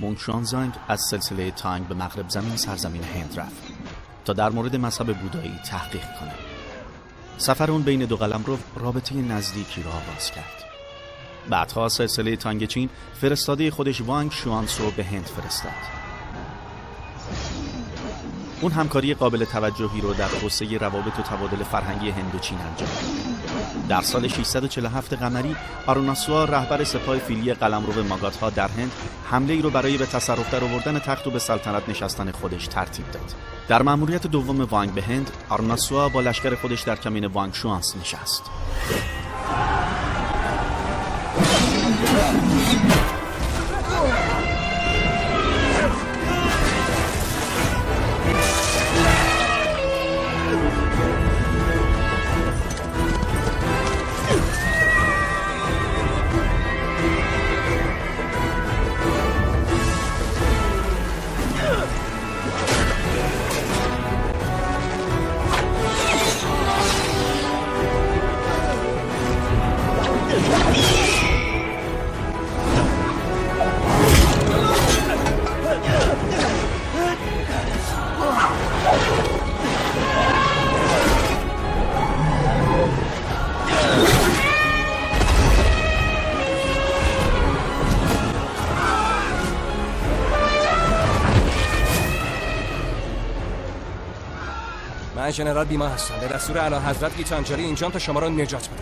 وانگ شوانزانگ از سلسله تانگ به مغرب زمین سرزمین هند رفت تا در مورد مذهب بودایی تحقیق کنه. سفر اون بین دو قلمرو رابطه نزدیکی را آغاز کرد. بعدها سلسله تانگ چین فرستاده خودش وانگ شوانس رو به هند فرستاد. اون همکاری قابل توجهی رو در توسعه روابط و تبادل فرهنگی هند و چین انجام داد. در سال 647 قمری آروناسوا رهبر سپاه فیلی قلمرو ماگادها در هند حمله ای رو برای به تصرف در آوردن تخت و به سلطنت نشستن خودش ترتیب داد. در مأموریت دوم وانگ به هند، آروناسوا با لشکر خودش در کمین وانگ شوانس نشست. من ژنرال بیما هستم. به دستور اعلیحضرت گیتانجلی اینجام تا شما را نجات بدم.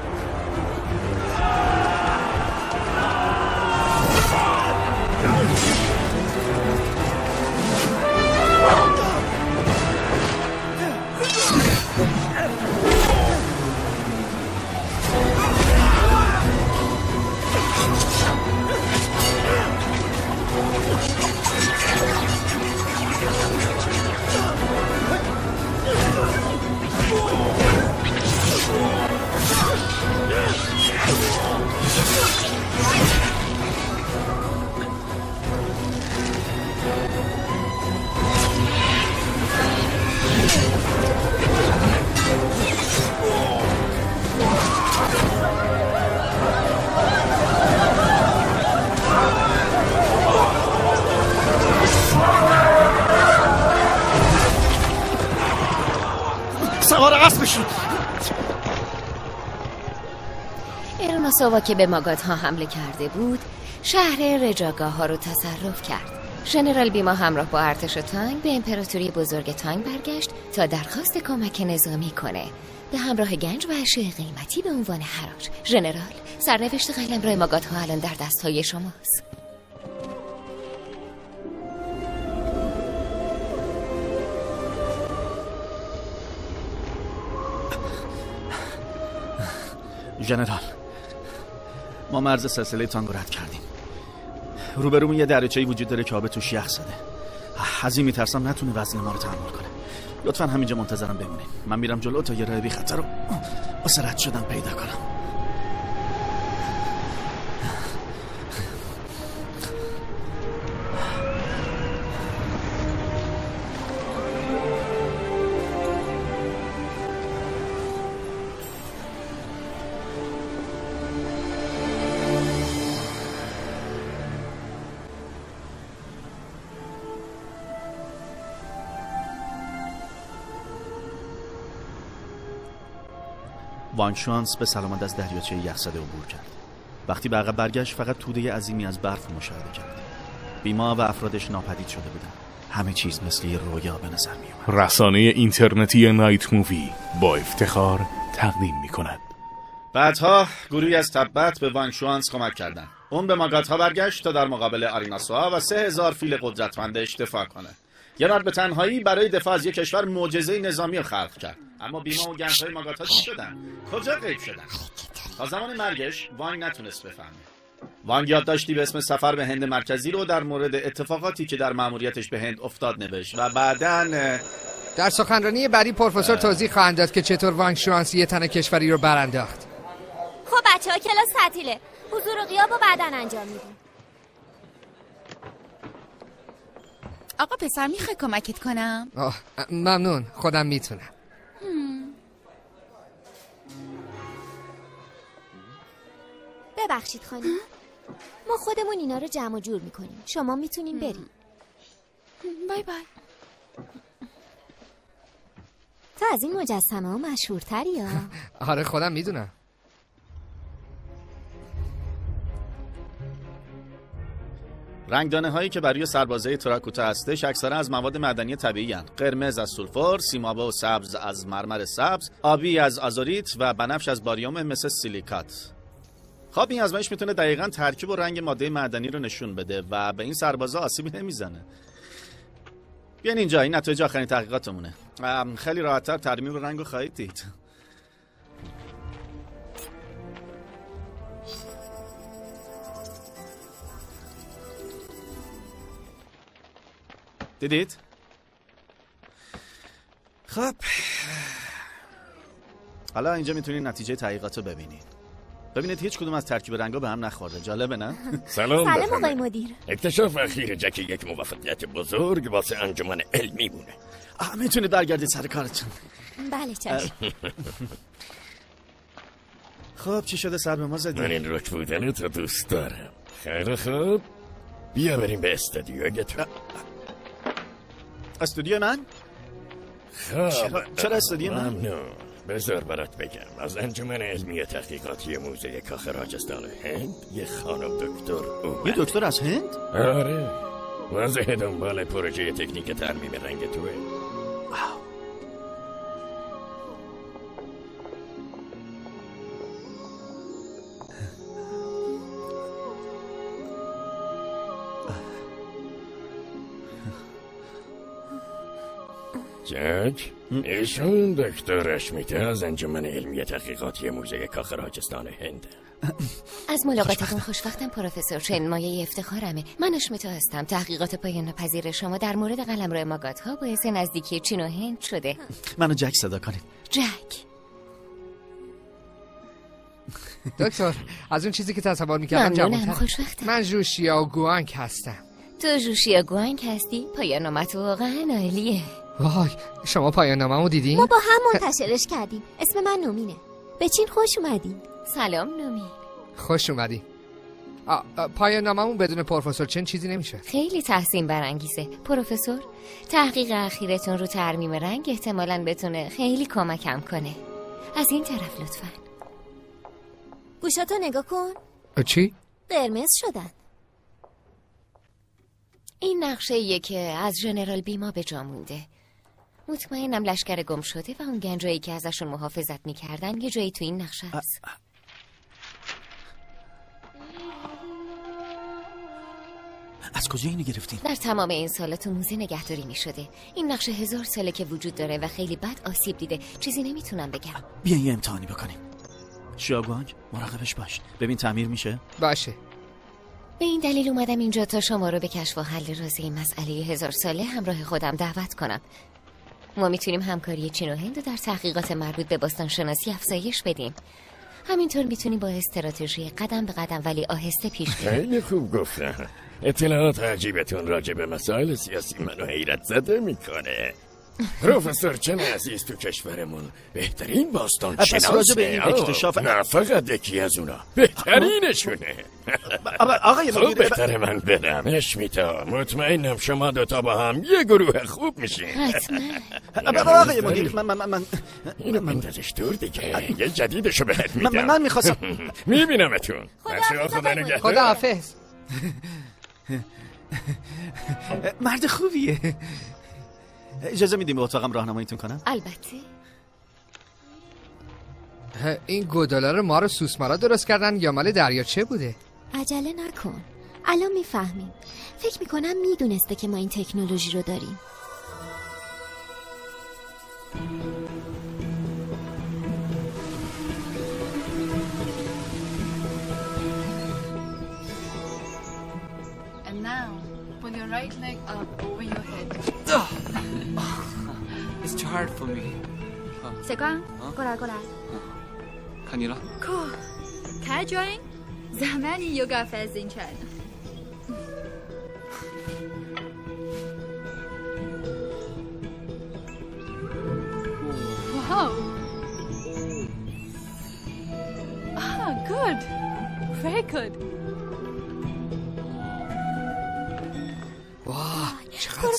سوار اسب بشید. آروناسوا که به ماگادها حمله کرده بود شهر رجاگاه ها رو تصرف کرد. ژنرال بیما همراه با ارتش تانگ به امپراتوری بزرگ تانگ برگشت تا درخواست کمک نظامی کنه به همراه گنج و اشیاء قیمتی به عنوان حراج. ژنرال، سرنوشت قلمرو ماگادها الان در دستهای شماست. ژنرال، ما مرز سلسله تانگ رد کردیم. روبرومون یه دریاچه‌ای وجود داره که آب توش یخ زده. از این میترسم نتونه وزن ما رو تحمل کنه. لطفاً همینجا منتظرم بمونید. من میرم جلو تا یه راه بی خطر رو واسه رد شدن پیدا کنم. وانگ شوانس به سلامت از دریاچه یخزده عبور کرد. وقتی به عقب برگشت فقط توده عظیمی از برف مشاهده کرد. بیما و افرادش ناپدید شده بودند. همه چیز مثل یه رویا به نظر می اومد. رسانه اینترنتی نایت مووی با افتخار تقدیم می کند. بعدها گروهی از تبت به وانگ شوانس کمک کردند. اون به ماگادها برگشت تا در مقابل آروناسوا و 3000 فیل قدرتمندش دفاع کنه. یه مرد به تنهایی برای دفاع از یک کشور معجزه نظامی خلق کرد. اما بیما و گنج‌های ماگادها چی شدن؟ کجا غیب شدن؟ تا زمان مرگش وانگ نتونست بفهمه. وانگ یادداشتی به اسم سفر به هند مرکزی رو در مورد اتفاقاتی که در مأموریتش به هند افتاد نوشت و بعداً در سخنرانی بعدی پروفسور توضیح خواهند داد که چطور وانگ شوانس یه تن کشوری رو برانداخت. خب بچه‌ها کلاس تعطیله. حضور و غیاب رو بعداً انجام میدیم. آقا پسر میخوای کمکت کنم؟ ممنون، خودم میتونم. ببخشید خانم. ما خودمون اینا رو جمع و جور میکنیم. شما میتونین بریم. بای بای. تو از این مجسمه ها مشهورتری یا؟ آره خودم میدونم. رنگدانه هایی که برای سربازه تراکوتا هستش اکثرا از مواد معدنی طبیعی هستند. قرمز از سولفور، سیمابه و سبز از مرمر سبز، آبی از آزوریت و بنفش از باریوم مثل سیلیکات. خب این آزمایش میتونه دقیقاً ترکیب و رنگ ماده معدنی رو نشون بده و به این سربازا آسیبی نمیزنه. بیاین اینجا، این نتایج آخرین تحقیقاتمونه. خیلی راحت‌تر ترمیم رنگ رو خواهید دید. دیدید؟ خب حالا اینجا میتونید نتیجه تحقیقات رو ببینید. ببینید هیچ کدوم از ترکیب رنگا به هم نخورده. جالبه نه؟ سلام آقای مدیر. اکتشاف اخیر جک یک موفقیت بزرگ واسه انجمن علمی بونه. میتونید برگردید سر کارتون. بله چشم. خب چی شده سر به ما زدی؟ من این رک بودنت رو دوست دارم. خیلی خوب، بیا بریم به استودیویت. استودیو من؟ خب چرا استودیو من؟ ممنون. بذار برات بگم، از انجمن علمی تحقیقاتی موزه کاخ راجستان هند یه خانم دکتر اومد. یه دکتر از هند؟ آره، واضح دنبال پروژه تکنیک ترمیم رنگ توه. جک، ایشون دکتر اشمیته از انجمن علمی تحقیقاتی موزه کاخ راجستان هند. از ملاقاتتون خوشوقتم پروفسور چن، مایه افتخارمه. من اشمیتا هستم. تحقیقات پایان ناپذیر شما در مورد قلمرو ماگاتها باعث نزدیکی چین و هند شده. منو جک صدا کنیم. جک. دکتر، از اون چیزی که تصور میکردم جوان‌تر. خوشوقتم. من ژوشیا گوانگ هستم. تو ژوشیا گوانگ هستی؟ پایان نامت واقعا عالیه. وای، شما پایان نامه‌مو دیدین؟ ما با هم منتشرش کردیم. اسم من نومینه. به چین خوش اومدین. سلام نومین. خوش اومدی. پایان نامه‌مون بدون پروفسور چن چیزی نمیشه. خیلی تحسین برانگیزه. پروفسور، تحقیق اخیرتون رو ترمیم رنگ احتمالاً بتونه خیلی کمکم کنه. از این طرف لطفاً. گوشاتو نگاه کن. چی؟ قرمز شدن. این نقشه‌ایه که از ژنرال بیما به جا مونده. مطمئنم لشکر گم شده و اون گنجایی که ازشون محافظت میکردن یه جایی تو این نقشه هست. از کجا اینو گرفتین؟ در تمام این سالا تو موزه نگهداری میشده. این نقشه 1000 ساله که وجود داره و خیلی بد آسیب دیده. چیزی نمیتونم بگم. بیا یه امتحانی بکنیم. شیاگوانگ مراقبش باش. ببین تعمیر میشه؟ باشه. به این دلیل اومدم اینجا تا شما رو به کشف و حل راز این مسئله 1000 ساله همراه خودم دعوت کنم. ما میتونیم همکاری چین و هند در تحقیقات مربوط به باستان شناسی افزایش بدیم. همینطور میتونیم با استراتژی قدم به قدم ولی آهسته پیش بریم. خیلی خوب گفتن. اطلاعات عجیبتون راجع به مسائل سیاسی منو حیرت زده میکنه. پروفسور چن عزیز تو کشورمون بهترین باستان شناسه. راجع به این اکتشاف نه فقط یکی از اونا، بهترینشونه. آقای مدیر، بهتره من برم. اشمیتا، مطمئنم شما دوتا با هم یه گروه خوب میشین. حتما. آقای مدیر، من اینو بندازش دور دیگه. یه جدیدشو بهت میدم. من میخواستم. میبینمتون. خدا نگهدار. خدا حافظ. مرد خوبیه. اجازه میدیم به اتاقم راهنماییتون کنم؟ البته. این گودالا ما رو سوسمارا درست کردن یا مال دریاچه بوده؟ عجله نکن، الان میفهمیم. فکر میکنم میدونسته که ما این تکنولوژی رو داریم. And now, pull your right leg up over your head. It's too hard for me. 谁光？过来过来。 看你了。 Cool. Can I join? زمانی یوگا فازین چند. Wow. Ah, good. Very good.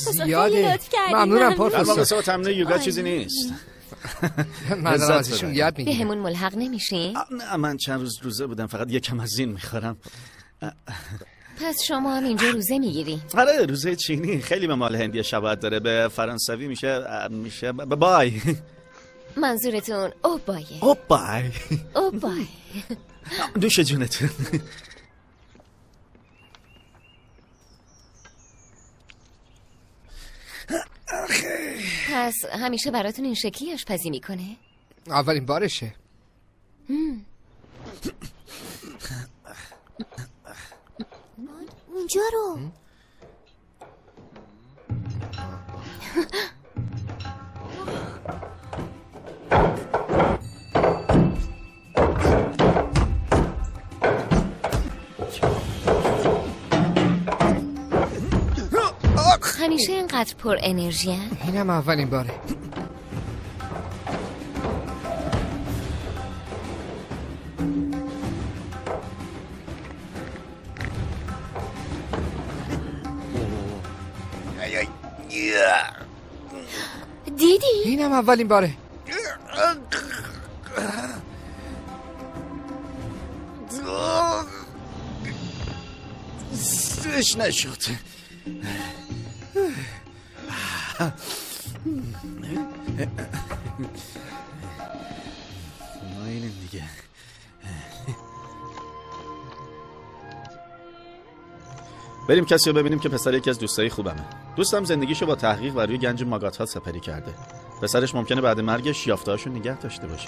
زیاده. ممنونم در واقع پروفسور. سوا تمنه یوگا چیزی نیست. من دارم ازشون یاد میگیرم. بهمون ملحق نمیشین؟ نه من چند روز روزه بودم، فقط یکم از این میخورم. پس شما هم اینجا روزه میگیری؟ آره روزه چینی خیلی به مال هندی شباهت داره، به فرانسوی میشه بای. منظورتون او بایه؟ او بای. او بای. دوش جونتون. پس همیشه براتون این شکلی آشپزی میکنه؟ اولین بارشه. اونجا رو همیشه اینقدر پر انرژی هست؟ اینم اولین باره. دیدی؟ اینم اولین باره. سش نشد. اینه دیگه. بریم کسی رو ببینیم که پسر یکی از دوستای خوبمه. دوستم زندگیشو با تحقیق و روی گنج ماگاتها سپری کرده. پسرش ممکنه بعد مرگش یافته‌هاشو نگه داشته باشه.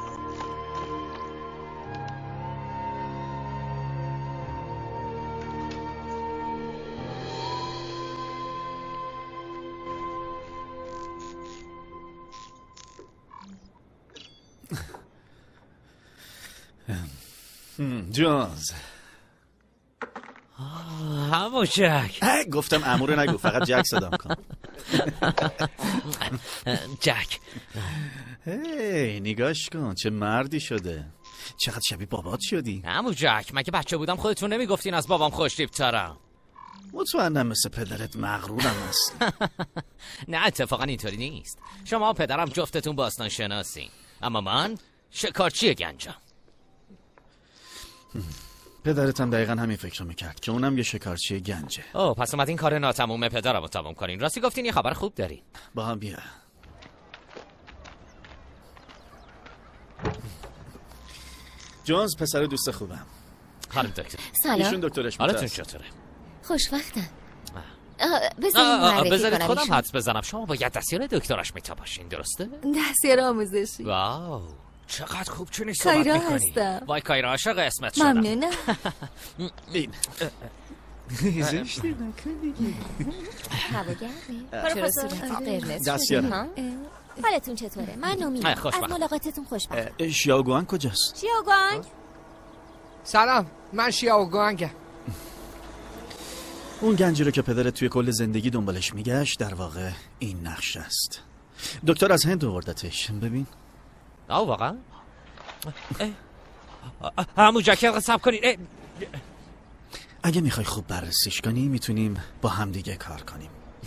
جونز همون جک. گفتم عمو رو نگو، فقط جک صدام کن. جک هی نگاش کن چه مردی شده، چقدر شبیه بابات شدی. همون جک مگه بچه بودم خودتون نمیگفتین از بابام خوش‌تیپ‌ترم؟ مطمئنم مثل پدرت مغرورم هست. نه اتفاقا اینطوری نیست. شما و پدرم جفتتون باستان شناسین، اما من شکارچی گنجم. پدرتم دقیقا همین فکر رو میکرد که اونم یه شکارچی گنجه. اوه پس اومدین کار ناتموم پدرم رو تموم کنین. راستی گفتین یه خبر خوب دارین. با هم بیا. جونز پسر دوست خوبم. خانم دکتر. سلام. ایشون دکترش حالتون چطوره؟ خوشوقتم. بذارید خودم حدس بزنم. شما باید دستیار دکترش میتا باشین درسته؟ دستیار آموزشی. واو چقدر خوب چونی صحبت کایرا میکنی. هستم. وای کایرا عاشق اسمت شدم. ممنونم. این زشتی نکنی. هوا گرمه؟ چرا صورتت قرمز دستیارم. شده؟ حالتون چطوره؟ من نومیدم. از خوشبختم. ملاقاتتون خوشبختم. شیاوگوان کجاست؟ شیاوگوان؟ سلام من شیاوگوانگم. اون گنجی رو که پدرت توی کل زندگی دنبالش میگشت در واقع این نقش است. دکتر از هند آوردتش. ببین. آه واقعا؟ همون جکت صبر کنید. اگه میخوای خوب بررسیش کنی میتونیم با هم دیگه کار کنیم.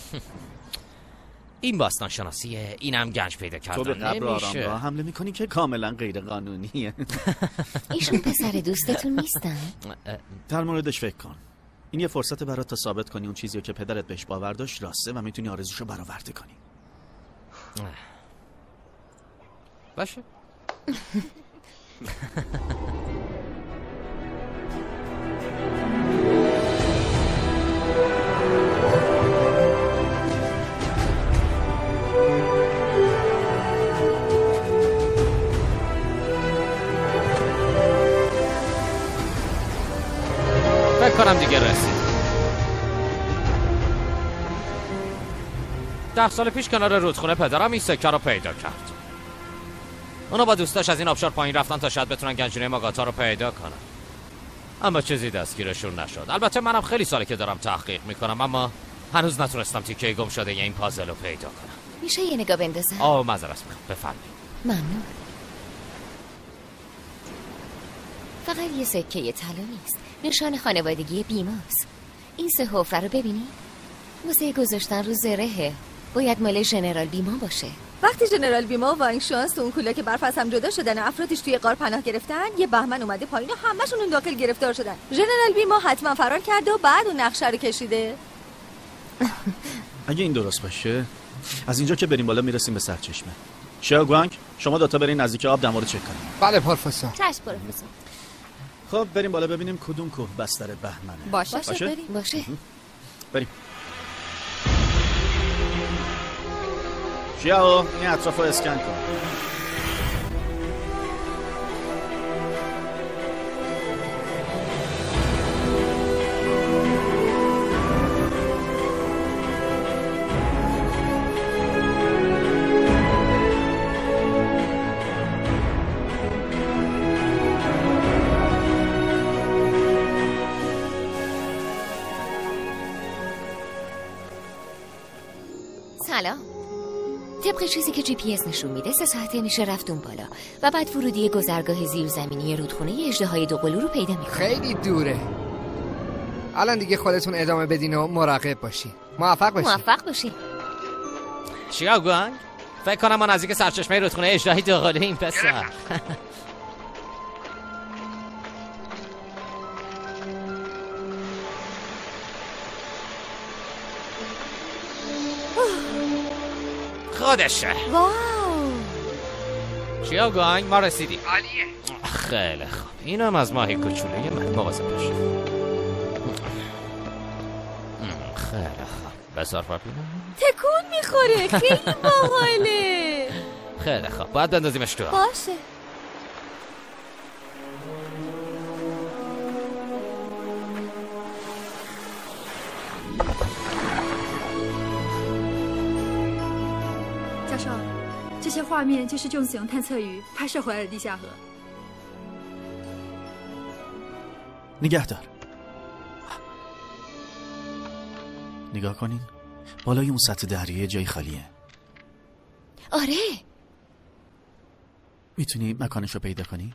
این باستان شناسیه، اینم گنج پیدا کردن. تو به قبر نمیشه. آرامگاه حمله میکنی که کاملا غیر قانونیه. ایشون پسر دوستتون نیستن؟ در موردش فکر کن. این یه فرصت برات تا ثابت کنی اون چیزی که پدرت بهش باور داشت راسته و میتونی آرزوشو برآورده کنی. باشه. فکر کنم دیگه رسید. 10 سال پیش کنار رودخونه پدرم این سکه رو پیدا کرد. اونا با دوستاش از این آبشار پایین رفتن تا شاید بتونن گنجینه ماگاتا رو پیدا کنن، اما چیزی دستگیرشون نشد. البته منم خیلی ساله که دارم تحقیق میکنم، اما هنوز نتونستم تیکه گم شده یا این پازل رو پیدا کنم. میشه یه نگاه بندازم؟ معذرت میخوام. بفرمایید. ممنون. فقط یه سکه طلا نیست، نشان خانوادگی بیماست. این 3 حفره رو ببینی؟ واسه گذاشتن رو زرهه. باید مال ژنرال بیما باشه. وقتی ژنرال بیما و وانگ شوانس تو اون کولاک برف از هم جدا شدن و افرادش توی غار پناه گرفتن، یه بهمن اومده پایین و همه‌شون اون داخل گرفتار شدن. ژنرال بیما حتما فرار کرده و بعد اون نقشه رو کشیده. اگه این درست باشه، از اینجا که بریم بالا میرسیم به سرچشمه. شیاگوانگ، شما دوتا برین نزدیک آب دما رو چک کنیم. بله پروفسور. چشم پروفسور. خب بریم بالا ببینیم کدوم کوه بستر بهمنه. باشه بریم. باشه. بریم. شیاو، این اطراف رو اسکن کن. سلام. طبق چیزی که GPS نشون میده 3 ساعته میشه رفت اون بالا و بعد ورودی گذرگاه زیرزمینی رودخونه اژدهای دوقلو رو پیدا میکنه. خیلی دوره. الان دیگه خودتون ادامه بدین و مراقب باشین. موفق باشین. شیاگوانگ، فکر کنم ما نزدیک سرچشمه رودخونه اژدهای دوقلو این پسر. خودشه. واو. شیاگوانگ، ما رسیدیم. عالیه. خیلی خوب. اینم از ماهی کوچولوی من. مواظب باش. خیلی خوب. بسار ببینم. تکون میخوره. خیلی باحاله. خیلی خوب. باید بندازیمش تو. باشه. 这些画面就是重型探测仪拍摄回来的地下河。 نگهدار. نگاه کنین. بالای اون سطح دریا جای خالیه. آره. میتونی مکانشو پیدا کنی؟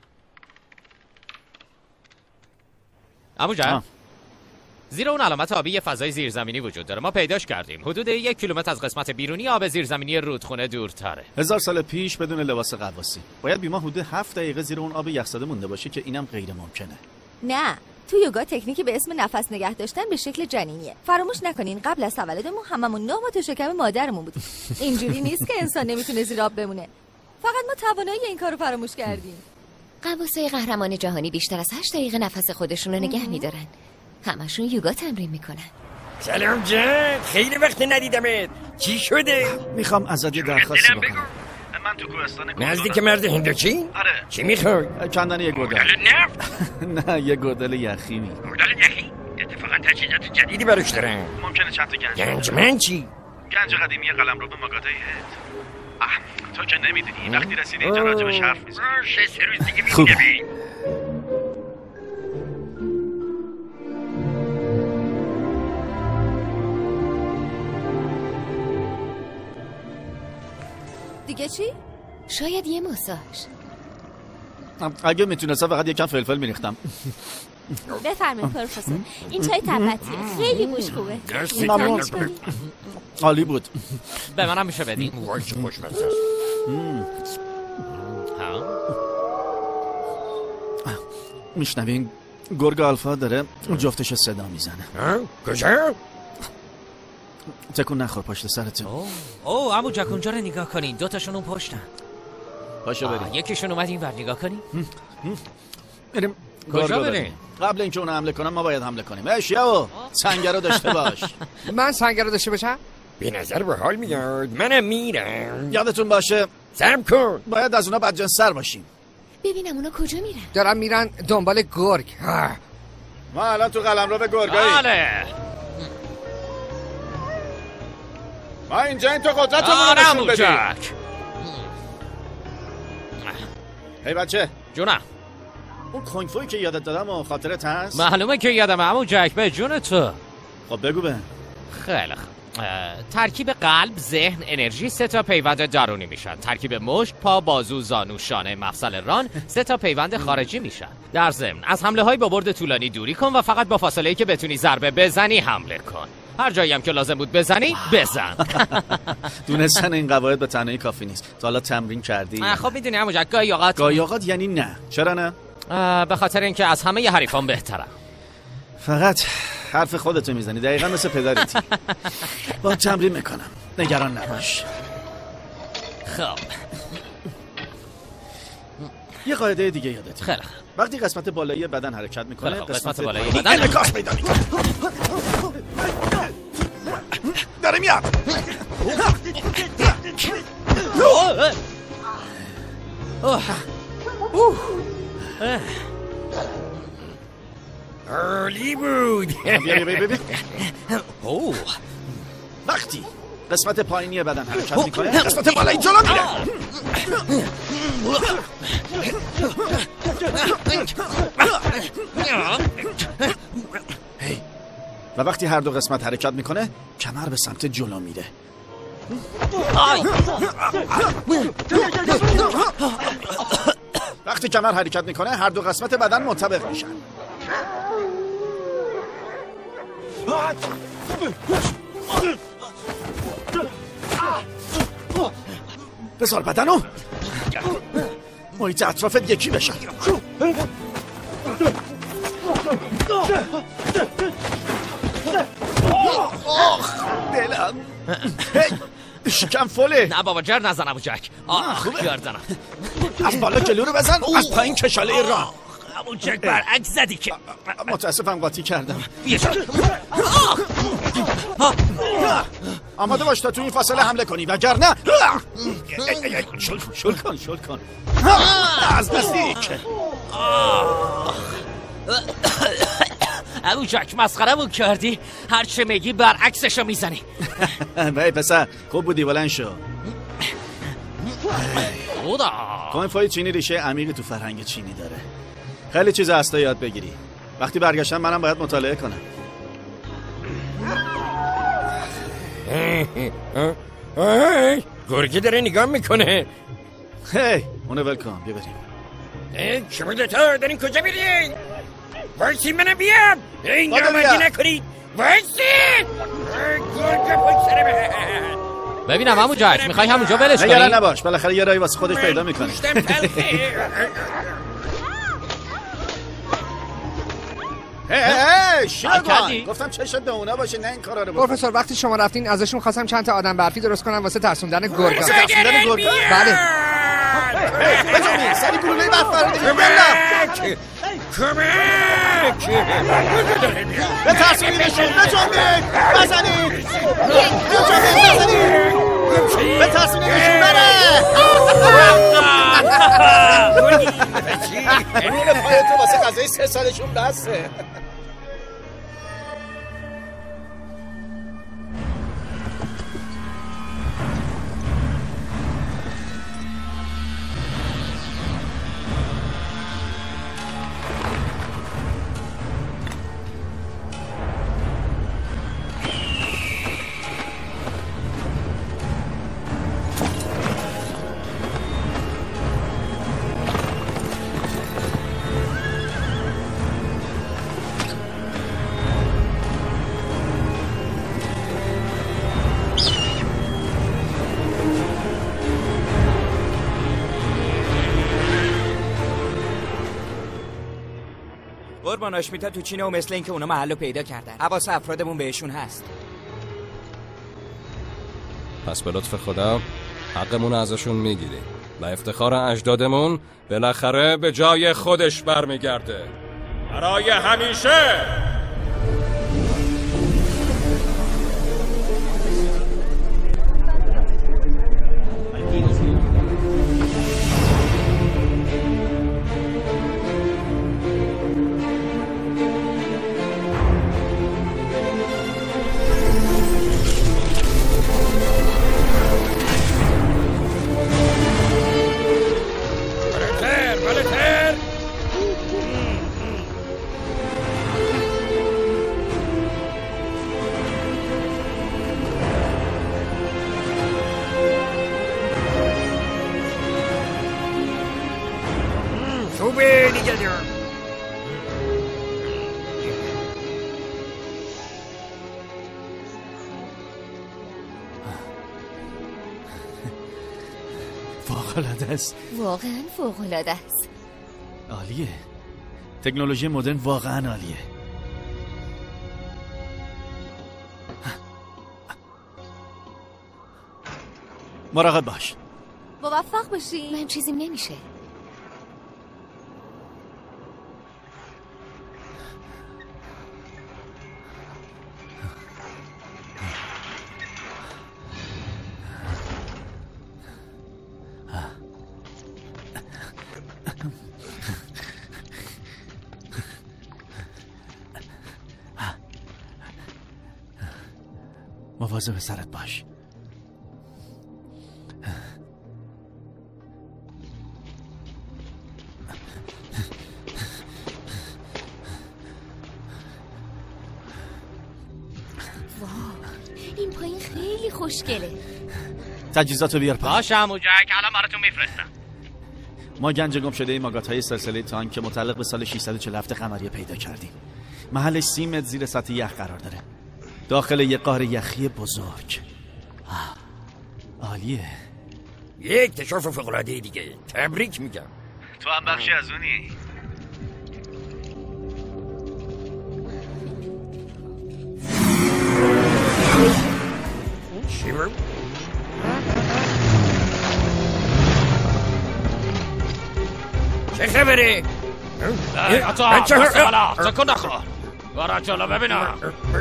عمو جان، زیر اون علامت آبی یه فضای زیرزمینی وجود داره. ما پیداش کردیم. حدود 1 کیلومتر از قسمت بیرونی آب زیرزمینی رودخونه دورتره. 1000 سال پیش بدون لباس غواصی. باید بیما حدود 7 دقیقه زیر اون آب یخزده مونده باشه که اینم غیر ممکنه. نه، تو یوگا تکنیکی به اسم نفس نگه داشتن به شکل جنینیه. فراموش نکنین قبل از تولدمون هممون 9 ماه تو شکم مادرمون بودیم. اینجوری نیست که انسان نمیتونه زیر آب بمونه. فقط ما توانایی این کارو فراموش کردیم. غواصای قهرمان جهانی بیشتر از 8 دقیقه نفس خودشون رو نگه می‌دارن. همشون یوگا تمرین میکنن. سلام جان، خیلی وقت ندیدمت. چی شده؟ میخوام ازت یه درخواستی بکنم. من تو کوهستان نزدیک مرد هندوچی؟ آره. چی میخوای؟ کندن یه گودل. نه یه گودل یخیمی. گودل یخی؟ اتفاقا تجهیزات جدیدی براش دارن. ممکنه چند تا گنج من چی؟ گنج قدیمی قلمرو به ماگاتای تو که نمیدونی وقتی رسیدی اینجا راجبش حرف میزنی. 3 روز دیگه میبینی. دیگه چی؟ شاید یه ماساژ. اگه میتونستم فقط یکم فلفل میریختم. بفرمایید پروفسور. این چای تبتیه. خیلی بوش خوبه. عالی بود. به منم میشه بدین. وای چه خوشمزه است. میشنوین گرگ آلفا داره جفتش صدا میزنه. کجا؟ تکون نخور پشت سرت. اوه عمو جک اونجا رو نگاه کنین. 2 تاشون اون پشتن. پاشو بریم. یکیشون اومد این ور نگاه کنین. بریم. کجا بریم؟ قبل اینکه اون حمله کنم ما باید حمله کنیم. اشیاو سنگر رو داشته باش. من سنگر رو داشته باشم؟ به نظر به حال میاد. منم میرم. یادتون باشه سرم کن. باید از اونا بدجنس‌تر باشیم. ببینم اونا کجا میرن. دارن میرن دنبال گرگ. ما الان تو قلمرو به گرگایی. بله. ما اینجا این تو قدرتمون رو نشون بدیم. هی بچه جونم. اون کنگفویی که یادت دادم و خاطرت هست؟ معلومه که یادم عمو جک. به جون تو. خب بگو به. خیلی خوب. ترکیب قلب، ذهن، انرژی 3 تا پیوند درونی میشن. ترکیب مشت، پا، بازو، زانو، شانه، مفصل ران 3 تا پیوند خارجی میشن. در ضمن از حمله های با برد طولانی دوری کن و فقط با فاصله‌ای که بتونی ضربه بزنی حمله کن. هر جایی هم که لازم بود بزنی بزن. دونستن این قواعد به تنهایی کافی نیست. تا حالا تمرین کردی؟ خب میدونی عمو جک گاهی اوقات یعنی نه. چرا نه؟ به خاطر اینکه از همه ی حریفان بهترم. فقط حرف خودتو میزنی، دقیقا مثل پدرتی. با تمرین میکنم، نگران نباش. خب یه قاعده دیگه یادت. خیلی وقتی قسمت بالایی بدن حرکت میکنه، قسمت بالایی بدن انعکاس پیدا میکنه. داره میاد. عالی بود. وقتی قسمت پایینی بدن حرکت میکنه، قسمت بالایی جلو میره. و وقتی هر دو قسمت حرکت میکنه، کمر به سمت جلو میره. وقتی کمر حرکت میکنه، هر دو قسمت بدن منطبق میشن. بذار بدنو محیط اطرافت یکی بشن. دلم شکم فله. نه بابا جر نزن عمو جک. گردنم. از بالا جلو رو بزن، از پایین کشاله راه. عمو جک برعکس زدی که. متاسفم قاطی کردم. آماده باش تا تو این فاصله حمله کنی، وگرنه شل کن. از نزدیک. عمو جک مسخره‌مون کردی؟ هر چه میگی برعکسشو میزنی. بای پسر خوب بودی، بلند شو. کنفای چینی ریشه عمیقی تو فرهنگ چینی داره. خیلی چیز هست تا یاد بگیری. وقتی برگشتم منم باید مطالعه کنم. گرگه داره نگاه میکنه. هی اونو ول کن، بیا بریم. شما دوتا دارین کجا برین؟ وایسی منم بیام. این نامردی نکنید. وایسی. گرگه پشت سر من. ببینم عمو جک میخوای همونجا ولش کنی؟ نگران نباش، بالاخره یه راهی واسه خودش پیدا میکنه. شاگرد گفتم چشت به اونا باشه، نه این کارا رو بکن. پروفسور وقتی شما رفتین ازشون خواستم چند تا آدم برفی درست کنم واسه ترسوندن گرگا. ترسوندن گرگا؟ بله. بجنبین سری گلوله برف رو دیگه. کمک به ترسونیدشون، بجنبین بزنید، به ترسونیدشون بره. رون پایتو واسه غذای 3 سالشون بسته. قربان آشمیتا تو چینه و مثل اینکه اونا محلو پیدا کردن. حواس افرادمون بهشون هست. پس به لطف خدا حقمون ازشون میگیریم و افتخار اجدادمون بالاخره به جای خودش برمیگرده برای همیشه. فوق‌العاده است. واقعا فوق‌العاده است. عالیه. تکنولوژی مدرن واقعا عالیه. مراقب باش. موفق باشی. من چیزیم نمیشه. مواظب سرت باش. این پایین خیلی خوشگله. تجهیزاتو بیار پایین. باشه عمو جک، الان براتون میفرستم. ما گنج گم شده ماگات‌های سلسله تانک که متعلق به سال 647 قمری پیدا کردیم. محلش 30 متر زیر سطح یخ قرار داره. داخل یه قاره یخی بزرگ. عالیه. یک اکتشاف فوق‌العاده دیگه. تبریک میگم. تو هم بخشی از اونی. شیور چه خبره؟ تکن نخور. برا جلو ببینم.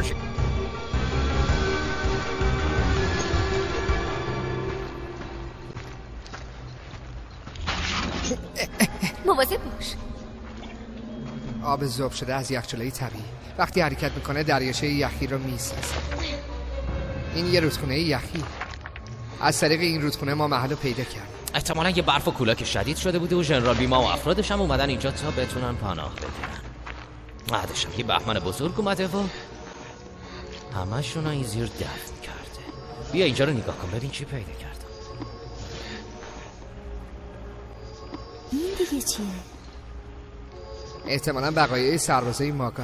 مواظب باش. آب ذوب شده از یخچالای طبیعی وقتی حرکت میکنه دریاچه یخی رو میسازه. این یه رودخونه یخی. از طریق این رودخونه ما محل رو پیدا کردیم. احتمالاً یه برف و کولاک شدید شده بوده و ژنرال بیما و افرادش هم اومدن اینجا تا بتونن پناه بگیرن. بعدش هم یه بهمن بزرگ اومده و همشون رو این زیر دفن کرده. بیا اینجا رو نگاه کن ببین چی پیدا کردم. این دیگه چیه؟ احتمالاً بقایای سربازای ماگات.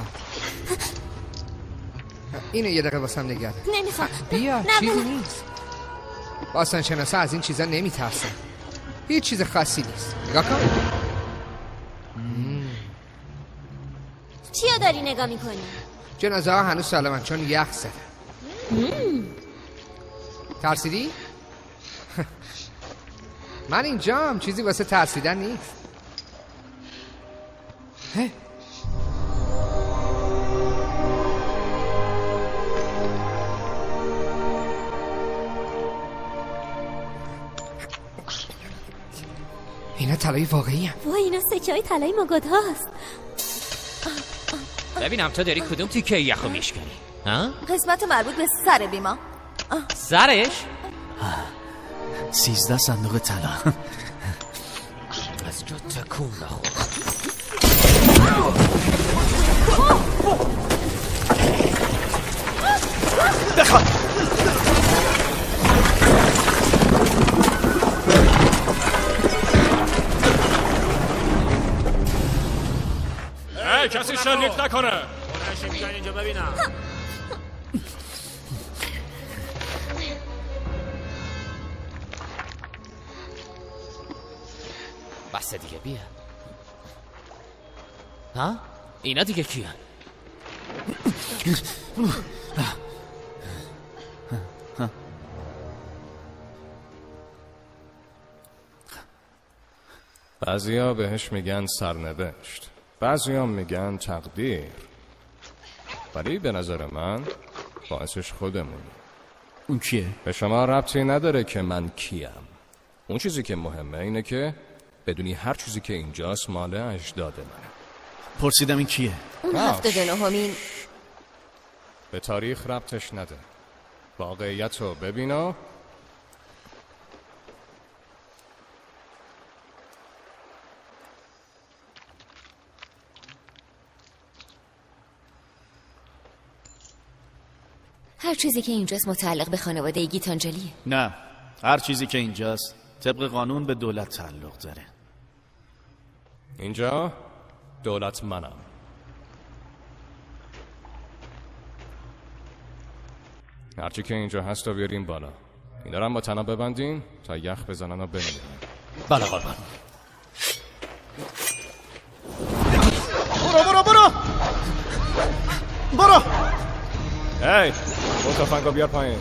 اینو یه دقیقه واسم نگه دار. نمیخوام. بیا چیزی نیست. باستان شناسا از این چیزا نمیترسن. هیچ چیز خاصی نیست. نگاه کن. چیو داری نگاه میکنی؟ جنازه ها هنوز سالمن چون یخ زده. ترسیدی؟ من اینجام، چیزی واسه ترسیدن نیست. اینا طلای واقعی هم. وای اینا سکه های طلای ماگات هاست. ببینم تو داری کدوم تیکه یخو میشکنی؟ ها؟ قسمت مربوط به سر بیما. سرش؟ 13 صندوق طلا. از جا تکون نخور. بخواد کسی شلیک نکنه. اینجا ببینم. بس دیگه بیا. ها؟ اینا دیگه کیه؟ بعضیا بهش میگن سرنوشت، بعضیا میگن تقدیر، ولی به نظر من باعثش خودمونی. اون کیه؟ به شما ربطی نداره که من کیم. اون چیزی که مهمه اینه که بدونی هر چیزی که اینجاست مال اجداد منه. پرسیدم این کیه؟ اون 79مین. به تاریخ ربطش نده، واقعیت رو ببینا. هر چیزی که اینجاست متعلق به خانواده گیتانجلیه. نه، هر چیزی که اینجاست طبق قانون به دولت تعلق داره. اینجا دولت منم. هرچی که اینجا هست رو بیاریم بالا. اینا رو هم با تناب ببندین تا یخ بزنن و بمیرن. بله قربان. برو هی اون تفنگو بیار پایین.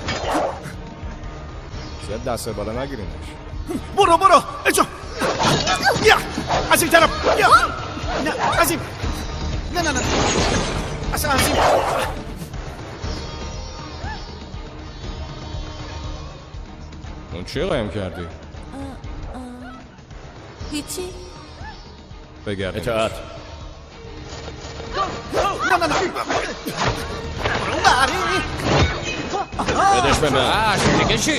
زیاد دست بالا نگیرینش. برو اجا بیا از این طرف بیا. نه از این نه اصلا از این. اون چی قایم کردی؟ هیچی. بگردیم. اطاعت. نه بدش به من. دیگه چی؟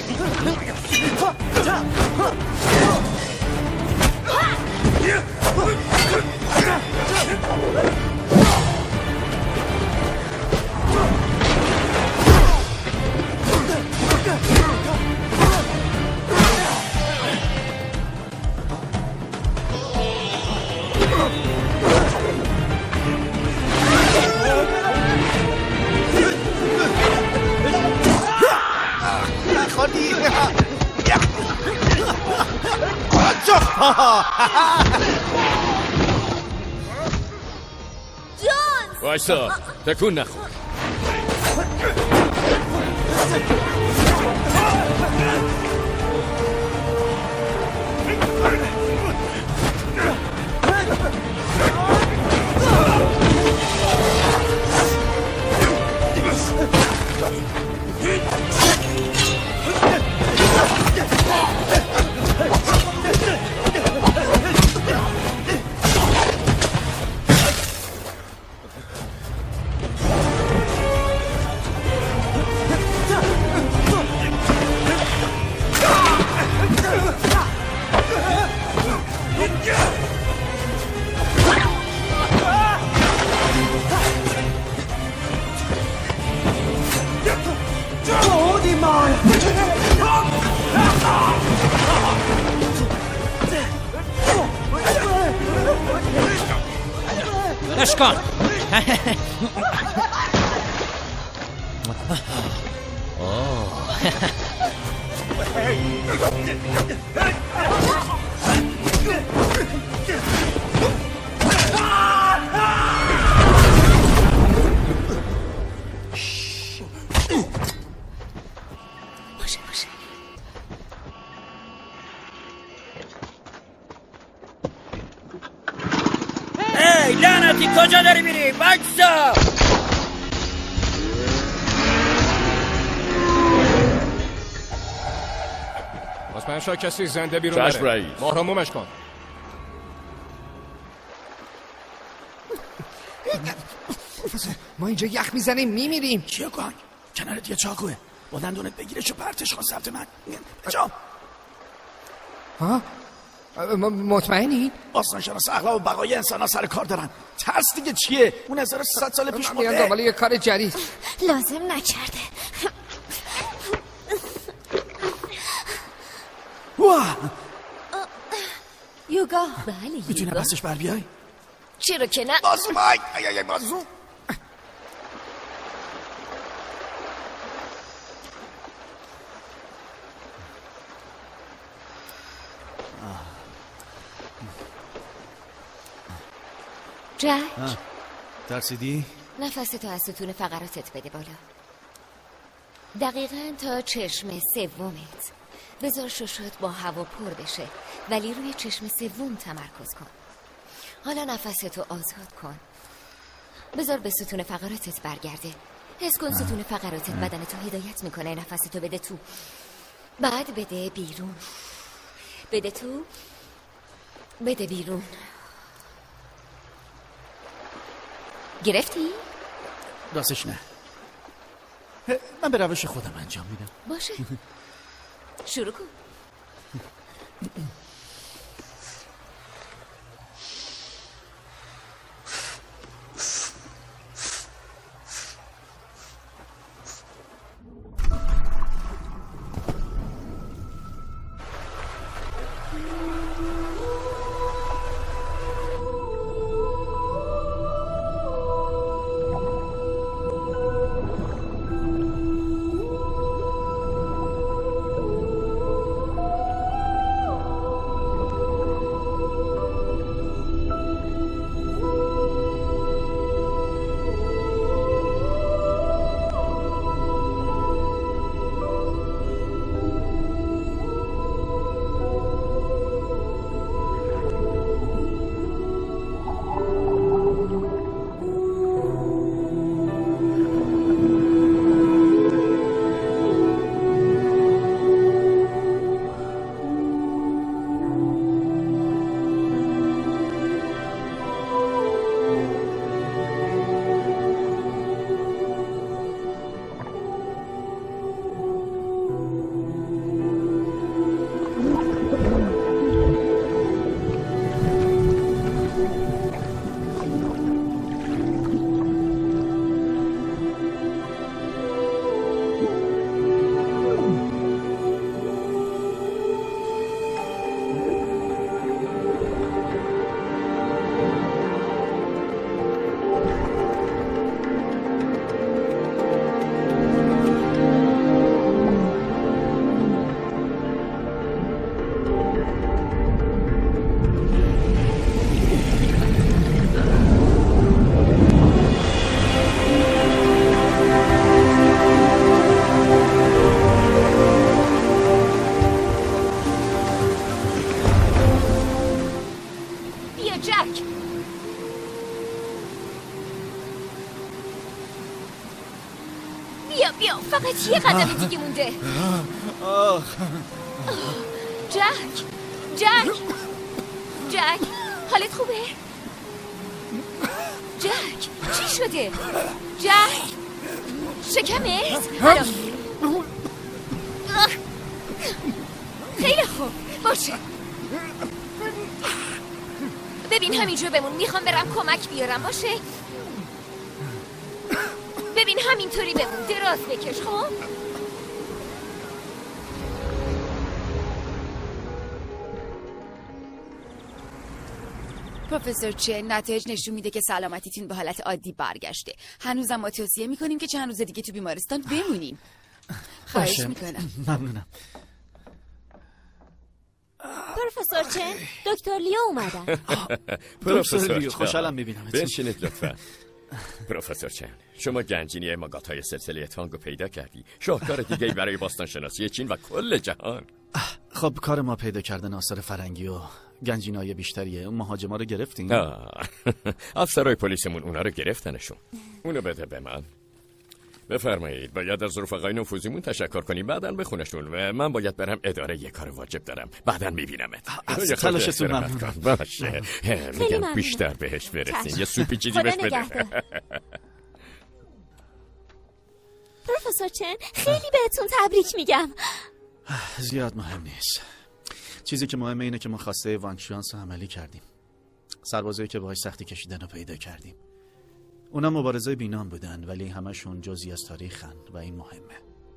جونز وایسا تکون نخور. اشکان باشه ای لعنتی کجا داری میری؟ بکسا مطمئن شو کسی زنده بیرون چشم رئیس. محرمومش کن. ما اینجا یخ میزنیم میمیریم. کیوگان کنارت یه چاقوه با دندونت بگیرش و پرتش کن سمت من. جا ها مطمئنی؟ باستانشناس اخلاق و بقای انسان ها سر کار دارن. ترس دیگه چیه؟ اون 1300 سال پیش میان دنبال یه کار جدید. لازم نکرده. واه یوگا. بله میتونه بسش بر بیای؟ چرا که نه؟ بازو مای ای بازو. جک ترسیدی؟ نفستو از ستون فقراتت بده بالا. دقیقاً تا چشم سومت. بذار ششات با هوا پر بشه ولی روی چشم سوم تمرکز کن. حالا نفستو آزاد کن. بذار به ستون فقراتت برگرده. حس کن ستون فقراتت بدنتو هدایت میکنه نفستو بده تو. بعد بده بیرون. بده تو. بده بیرون. گرفتی؟ راستش نه. من به روش خودم انجام میدم. باشه شروع کن. فقط یه قدم دیگه مونده. جک حالت خوبه؟ جک چی شده؟ جک شکمت؟ خیلی خوب باشه. ببین همینجا بمون، میخوام برم کمک بیارم. باشه ببین همینطوری بمون، دراز بکش. خب پروفسور چن، نتایج نشون میده که سلامتیتون به حالت عادی برگشته. هنوزم ما توصیه میکنیم که چند روز دیگه تو بیمارستان بمونین. خواهش میکنم. ممنونم. پروفسور چن، دکتر لیو اومدن. پروفسور لیو، خوشحالم میبینم. بنشینید لطفا. پروفسور چن، شما گنجینه ماگات‌های سلسله تانگو پیدا کردی. شاهکار دیگه‌ای برای باستان شناسی چین و کل جهان. خب کار ما پیدا کردن آثار فرنگی و گنجینه‌های بیشتریه. اون مهاجما رو گرفتین؟ افسرهای پلیسمون اونا رو گرفتنشون. اونو بده به من. بفرمایید. باید از رفقای نفوذیمون تشکر کنیم، بعداً بخونشون و من باید برم اداره. یه کار واجب دارم، بعداً میبینمت. از تلاشتون ممنونم. باشه. میگم بیشتر بهش برسین. یه سوپی چیزی بهش بده. پروفسور چن، خیلی بهتون تبریک میگم. زیاد مهم نیست. چیزی که مهمه اینه که ما خواسته وان شانس رو عملی کردیم. سربازایی که باهاش سختی کشیدن رو پیدا کردیم. اونا مبارزای بینام بودن ولی همشون جزئی از تاریخن و این مهمه.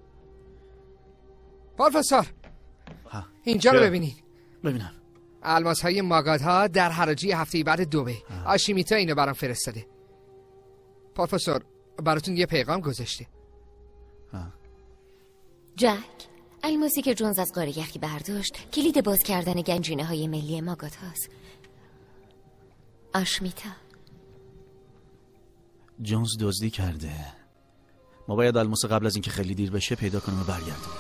پروفسور اینجا رو ببینین. ببینم. الماس های ماگادها در حراجی هفته بعد دبی. آشیمیتا اینو برام فرستاده. پروفسور براتون یه پیغام گذاشته. جک، الماسی که جونز از قاره یخی برداشت کلید باز کردن گنجینه های ملی ماگات هاست. آشمیتا. جونز دزدی کرده. ما باید الماس قبل از اینکه خیلی دیر بشه پیدا کنیم و برگردیم.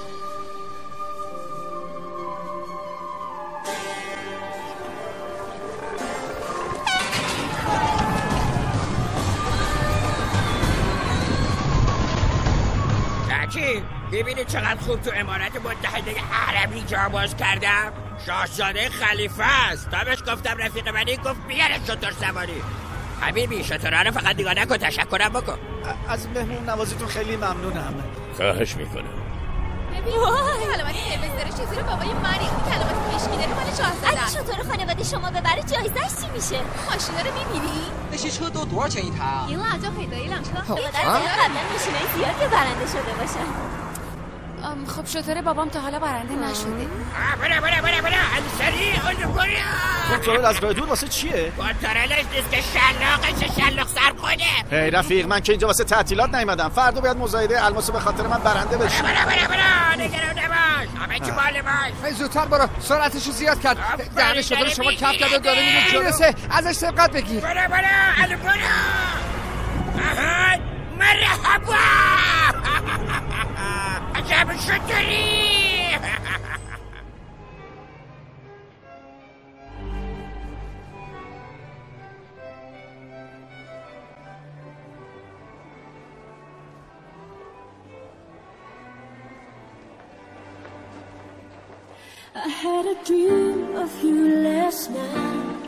ببینید چقدر خوب تو امارت متحده عربی جا باز کردم. شاهزاده خلیفه است. تا بهش گفتم رفیق منی گفت بیاره شطور سواری. حبیبی شطوره رو فقط نگاه نکن، تشکرم بکن. از مهمون نوازیتون خیلی ممنونم. خواهش میکنم. ببین کلمات قرمز داره چیزی رو بابای منی. اون کلمات مشکی داره مال شاهزاده. اگه شطور خانواده شما ببره جایزش چی میشه؟ ماشینا رو میبینی؟ 那些车都多少钱一台啊？ 赢了就可以得一辆车。 به قدر قبلا ماشینای زیادی برنده شده باشن. خب شطور بابام تا حالا برنده نشده. برا سریع اونو برا. کنترل از راه دور واسه چیه؟ کنترلش نیست که شلاق سر کنه. هی رفیق، من که اینجا واسه تعطیلات نیومدم. فردا باید مزایده الماسو به خاطر من برنده بشه. برا نگران نباش. همه چی مال باش. زودتر برو، سرعتشو زیاد کرد. دهن شطور شما کف کرده داره میره جلوسه. ازش سبقت بگیر. برا الو برا. مرحبا. عجب شطوری. I had a dream of you last night.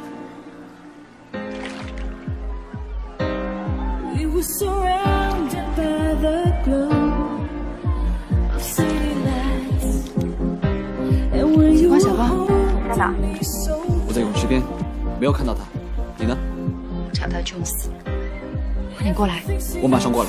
We were surrounded by the glow of city lights. And when you were home to me so 我在泳池边，没有看到他。你呢？ 找到 Jones， 你过来。 我马上过来。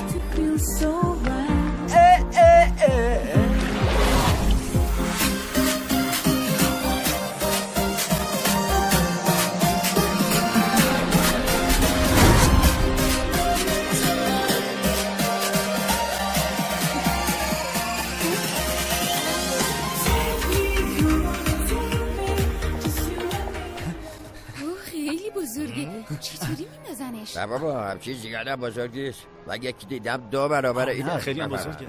چطوری میندازنش؟ نه بابا همچین زیاده بزرگ نیست. من یکی دیدم 2 برابر اینه. نه خیلی هم بزرگه.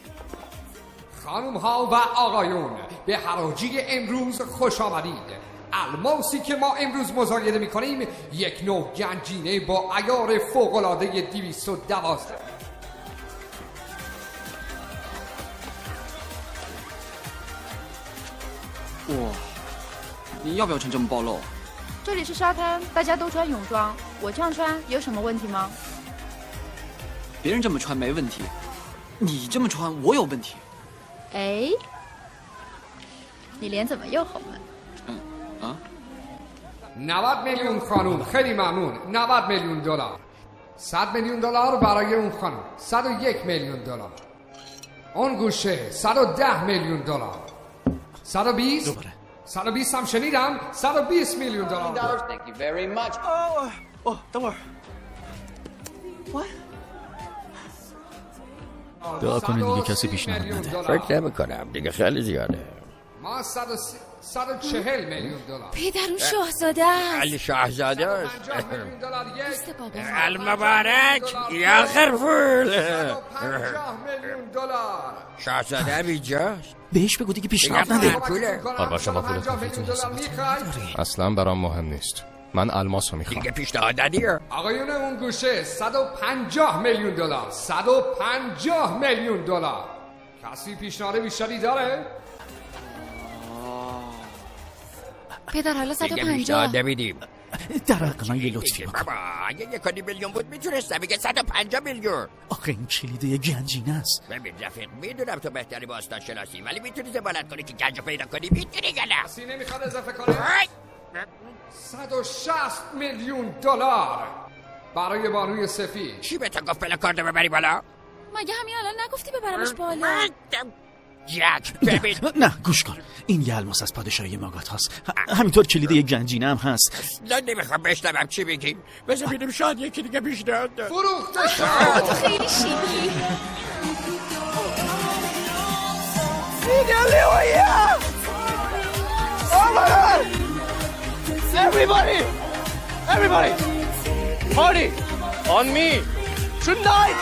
خانم ها و آقایون، به حراجی امروز خوش آمدید. الماسی که ما امروز مزایده میکنیم یک نوع گنجینه با عیار فوق‌العاده 212. 哇，你要不要穿这么暴露？ 这里是沙滩，大家都穿泳装，我这样穿有什么问题吗？ 别人这么穿没问题，你这么穿我有问题。 哎，你脸怎么又红了？ 90 میلیون خانوم خیلی ممنون. 90 میلیون دلار. 100 میلیون دلار برای اون خانوم. 101 میلیون دلار. اون گوشه 110 میلیون دلار. 120 120 هم شنیدم. 120 میلیون دلار. Thank you very much. 等会儿。What؟ دعا کنین دیگه کسی پیشنهاد نده. فکر نمی‌کنم دیگه خیلی زیاده. ما 140 میلیون دلار. پدر اون شاهزاده است. علی شاهزاده است. المبارک یا خرفول. 50 میلیون دلار. شاهزاده اینجاست. بهش بگو دیگه پیشنهاد نده. قربان شما پول کافیتون اصلا برام مهم نیست. من الماسو میخوام. دیگه پیشنهاد ندیه. آقایون اون گوشه 150 میلیون دلار. 150 میلیون دلار. کسی پیشنهاد بیشتری داره؟ پدر حالا دیگه پیشنهاد نمیدیم. در حق من یه لطفی بکن. بابا اگه 1 میلیون بود میتونستم بگه 150 میلیون. آخه این کلید یه گنجینه است. ببین رفیق میدونم تو بهتری باستان شناسی ولی میتونی ضمانت کنی که گنج پیدا کنی میتونی یا نه؟ کسی نمیخواد اضافه کنه؟ 160 میلیون دلار برای بانوی سفید. چی به تو گفت پلاکاردو ببری بالا؟ مگه همین الان نگفتی ببرمش بالا؟ جک ببین. نه گوش کن، این یه الماس از پادشاهی ماگات هست. همینطور کلید یه گنجینه هم هست. نه نمیخوام بشنوم چی بگیم. بذار ببینیم شاید یکی دیگه پیشنهاد داد. فروخته شد. تو خیلی شیکی. Everybody, party on me tonight.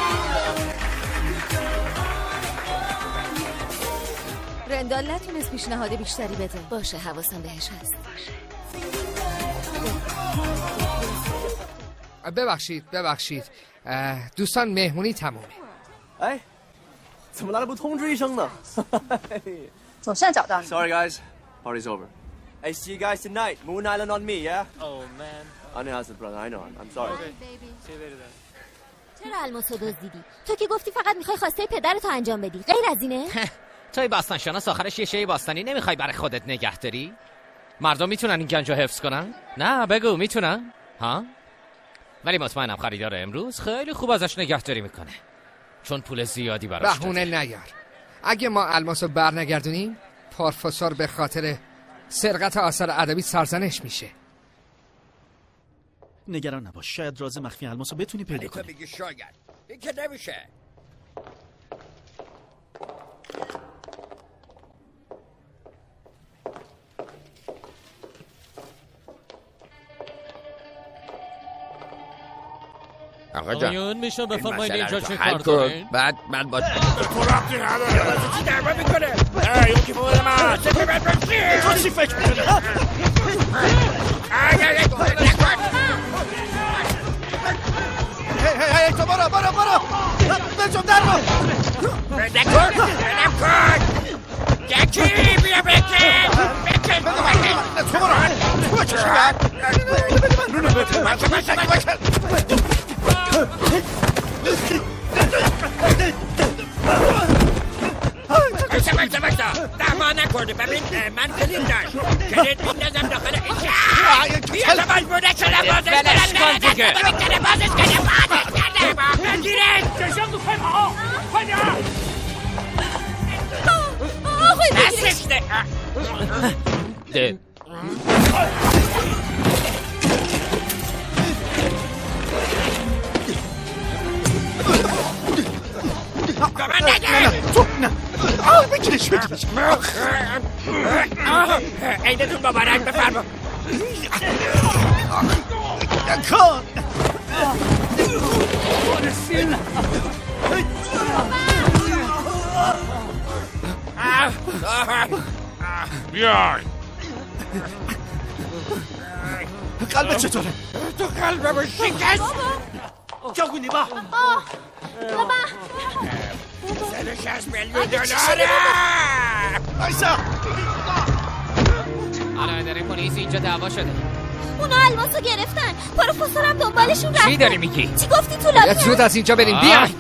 رندال نتونست پیشنهاد بیشتری بده. باشه حواسم بهش هست. ببخشید دوستان مهمونی تمومه. 哎，怎么来了不通知一声呢？ 总算找到你。 Sorry guys, party's over. Hey, see you guys tonight. Moon Island on me, yeah? Oh man. I know how's it, brother. I know. I'm sorry. See you later then. چرا الماسو دزدیدی؟ تو که گفتی فقط میخوای خواسته پدرتو انجام بدی. غیر از اینه؟ توی باستان شناس آخرش یه شی باستانی نمیخوای برای خودت نگه داری؟ مردم میتونن این گنجو حفظ کنن؟ نه بگو میتونن؟ ها؟ ولی مطمئنم خریدار امروز خیلی خوب ازش نگهداری میکنه. چون پول زیادی براش داده. بهونه نیار. اگه ما الماسو برنگردونیم پروفسور به خاطر سرقت آثار ادبی سرزنش میشه. نگران نباش، شاید راز مخفی الماسو بتونی پیدا کنی. تو میگی شاید. این که نمیشه. آقا جان میشه بفرمایید اینجا چه کار دارین؟ بعد من با تو رابطی نداره چی درمان میکنه؟ یکی فوق من چه بیمت باشی؟ تو چی فکر میکنی؟ هی تو برو بجم در رو بدم کن یکی بیا بکن تو برو تو چشی بایستا درمان نکنه ببین من کلید داشت کلید میندازم داخل اینجا بیا تو مجبور نشدم بازش کن دیگه بازش کرده بگیرش چشم تو پای ما پای دستش ده تو نه بگیرش عیدتون مبارک بفرما کن بیای قلبت چطوره؟ تو قلبمو شکست. جاگونی با بابا 160 میلیون دلاره. ایسا الان اداره پلیس اینجا دعوا شده. اونا الماسو گرفتن. پروفسورم دنبالشون رفته. چی داری میگی؟ چی گفتی تو لابی؟ زود از اینجا بریم. بیاین.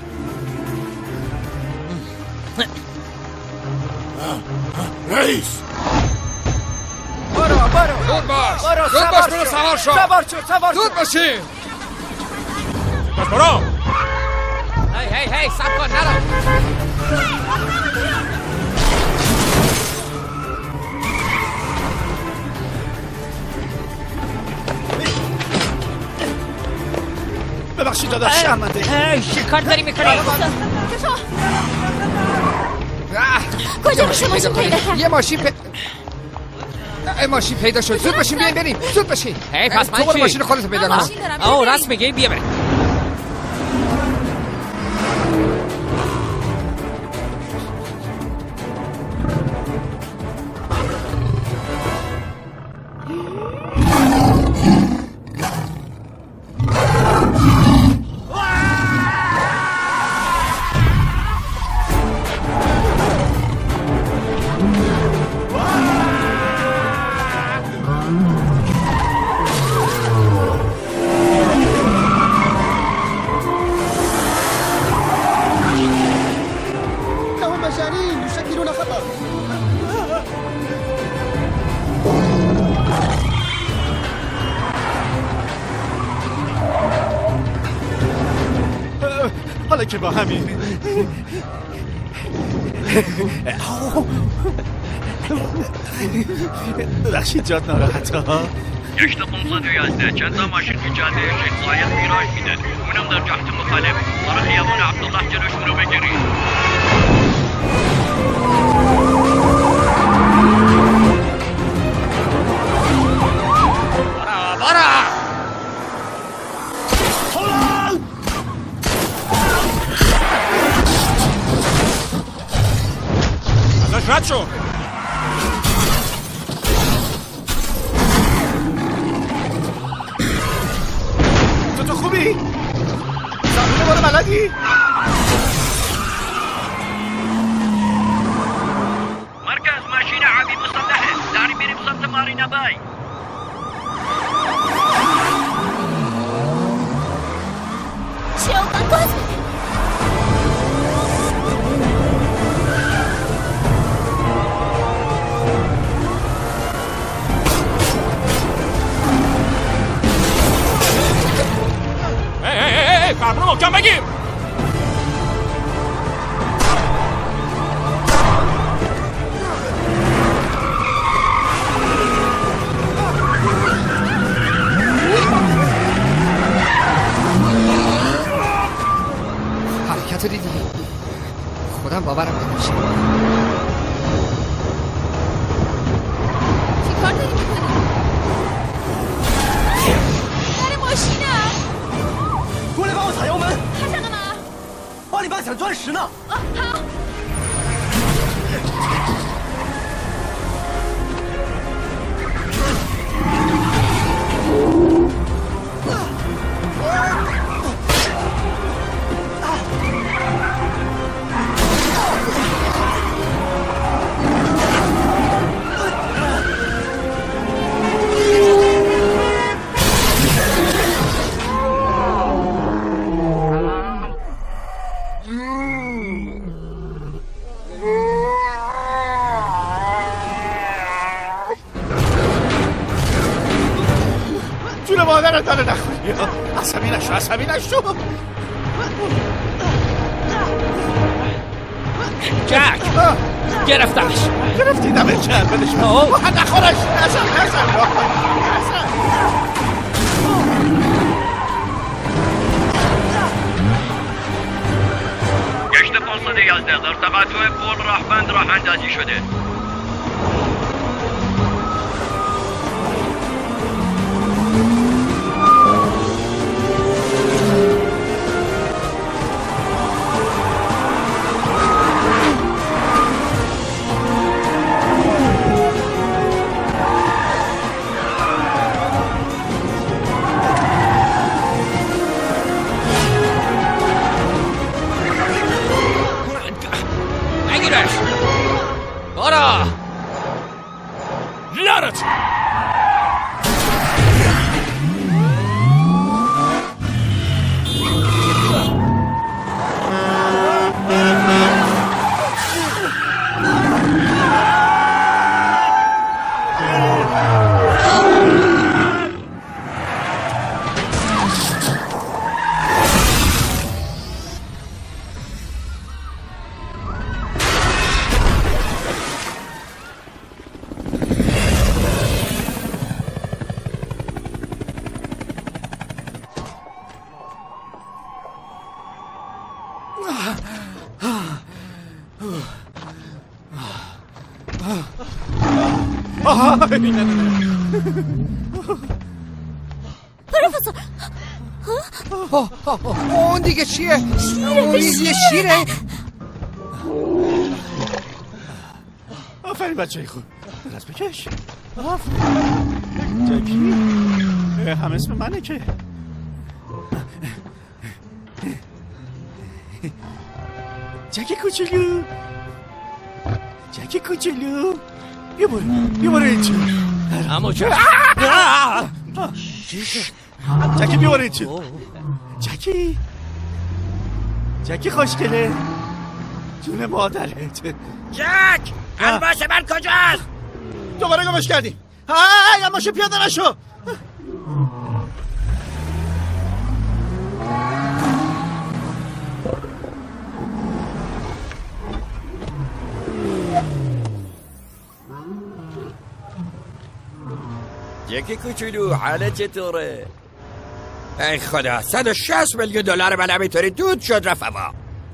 رئیس برو زود باش. زود باش برو سوار شو. سوار زود باشی. باش برو. هی سب کن نرو. ببخشید داداش شرمنده. چی کار داری میکنی؟ کجا میشه ماشین پیدا کرد؟ یه ماشین پیدا شد. زود باشین بیاین بریم. زود باشین. هی پس من تو چی؟ ماشین خودت پیدا کن. آه راست میگی بیا بریم. حالا که با همین ببخشید جاد ناراحت ها. گشت 511 چند تا ماشین که جاده شیخ زاید میراج میدن. اونم در جهت مخالف. برای خیابان عبدالله جلوشون رو بگیرید. ازش رد شو. تو خوبی؟ زمینه بارو بلدی؟ مرکز ماشین عبی مسلحه. داری میریم سمت مارینا بای. چی اومد باز بده. فرمون محکم بگیر. حرکت رو دیدی؟ خودم باورم نمیشه. چی کار داری میکنی؟ در ماشینم 过来帮我踩油门！ 他想干嘛？ 帮你爸抢钻石呢！ 哦，好。 جون مادرت داره نخوری. عصبی نشو. جک گرفتمش. گرفتی دمت چند بدش نخورش. گشت 511 در تقاطع پل راهبند راه اندازی شده. ببینمت. پروفسور اون دیگه چیه؟ اون یه شیره. آفرین بچه خوب. دست بکش. آفرین جکی. هم اسم منه که جکی کوچولو. جکی کوچولو. بیا برو اینجا. اما جکی بیا برو اینجا. جکی خوشگله. جون مادرت. جک الماس من کجاست؟ دوباره گمش کردیم. های الماس پیاده نشو. یکی کوچولو حالت چطوره؟ ای خدا 160 میلیون دلار من همینطوری دود شد رفت هوا.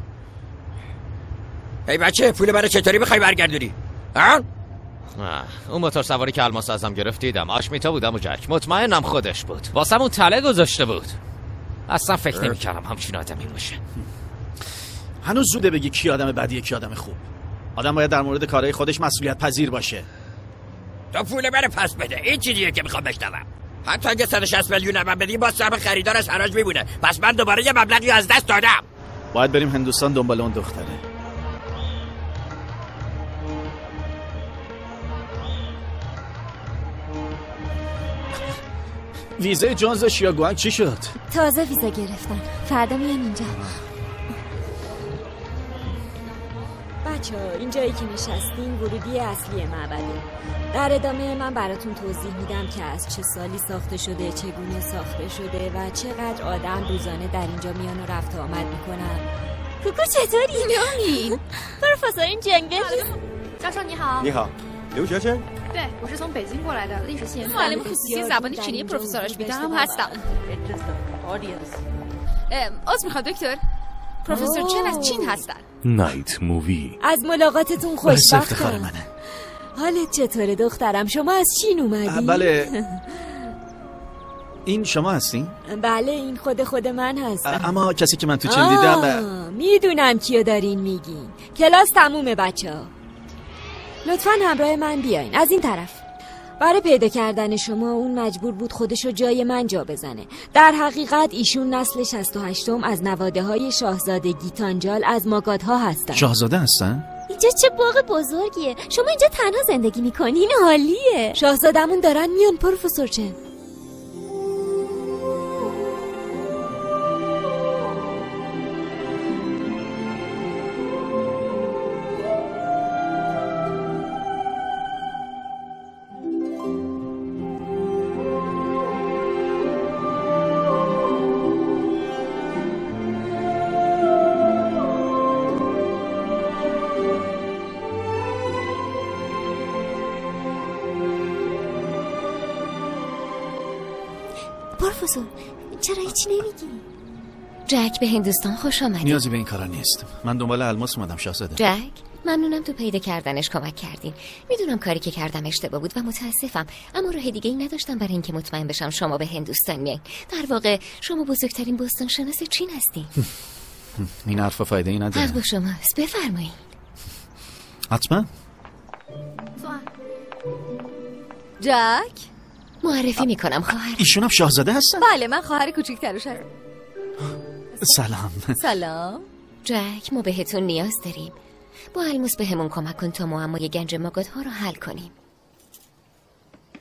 ای بچه پول منو چطوری میخوای برگردونی؟ ها؟ اون موتور سواری که الماس ازم گرفت دیدم. آشمیتا بودم و جک مطمئنم خودش بود. واسمون تله گذاشته بود. اصلا فکر نمی‌کردم همچین آدمی باشه. هنوز زوده بگی کی آدم بدیه کی آدم خوب. آدم باید در مورد کارهای خودش مسئولیت پذیر باشه. تو پول منو پس بده. این چیزیه که میخوام بشنوم. حتی اگه 160 میلیون من بدی باز سهم خریدار از حراج میمونه. پس من دوباره یه مبلغی از دست دادم. باید بریم هندوستان دنبال اون دختره. ویزای جونز شیاگوان چی شد؟ تازه ویزا گرفتم. فردا میام اینجا. بچه‌ها این جایی که نشستین ورودی اصلی معبده. در ادامه من براتون توضیح میدم که از چه سالی ساخته شده، چگونه ساخته شده و چقدر آدم روزانه در اینجا میان و رفت و آمد میکنن. کوکو چطوری؟ نامی پروفسور این جنگل 教授你好。 你好，留学生。 对，我是从北京过来的历史系研究。 معلم خصوصی زبان چینی پروفسورش میدم هستم. عذر میخوام دکتر. پروفسور چن از چین هستن. نایت مووی. از ملاقاتتون خوشبختم. حالت چطوره دخترم؟ شما از چین اومدی؟ بله. این شما هستین؟ بله این خود من هستم. اما کسی که من تو چین دیدم میدونم کیو دارین میگین. کلاس تمومه بچه‌ها. لطفاً همراه من بیاین از این طرف. برای پیدا کردن شما اون مجبور بود خودشو جای من جا بزنه. در حقیقت ایشون نسل 68م از نواده های شاهزاده گیتانجال از ماگادها هستن. شاهزاده هستن؟ اینجا چه باغ بزرگیه. شما اینجا تنها زندگی میکنین؟ حالیه. شاهزادمون دارن میان پروفسور چن. پروفسور چرا هیچی نمیگی؟ جک به هندوستان خوش آمدی. نیازی به این کارا نیست. من دنبال الماس اومدم شاهزاده. جک ممنونم تو پیدا کردنش کمک کردین. میدونم کاری که کردم اشتباه بود و متاسفم، اما راه دیگه ای نداشتم برای اینکه مطمئن بشم شما به هندوستان میایین. در واقع شما بزرگترین باستان شناس چین هستین. این حرفا فایده ای نداره. حق با شماست. بفرمایید. حتما. جک معرفی میکنم خواهر. ایشونم شاهزاده هستن؟ بله من خواهر کوچیک‌ترش هستم. سلام. سلام. جک ما بهتون نیاز داریم. با الماس بهمون کمک کن تا معمای گنج ماگادها رو حل کنیم.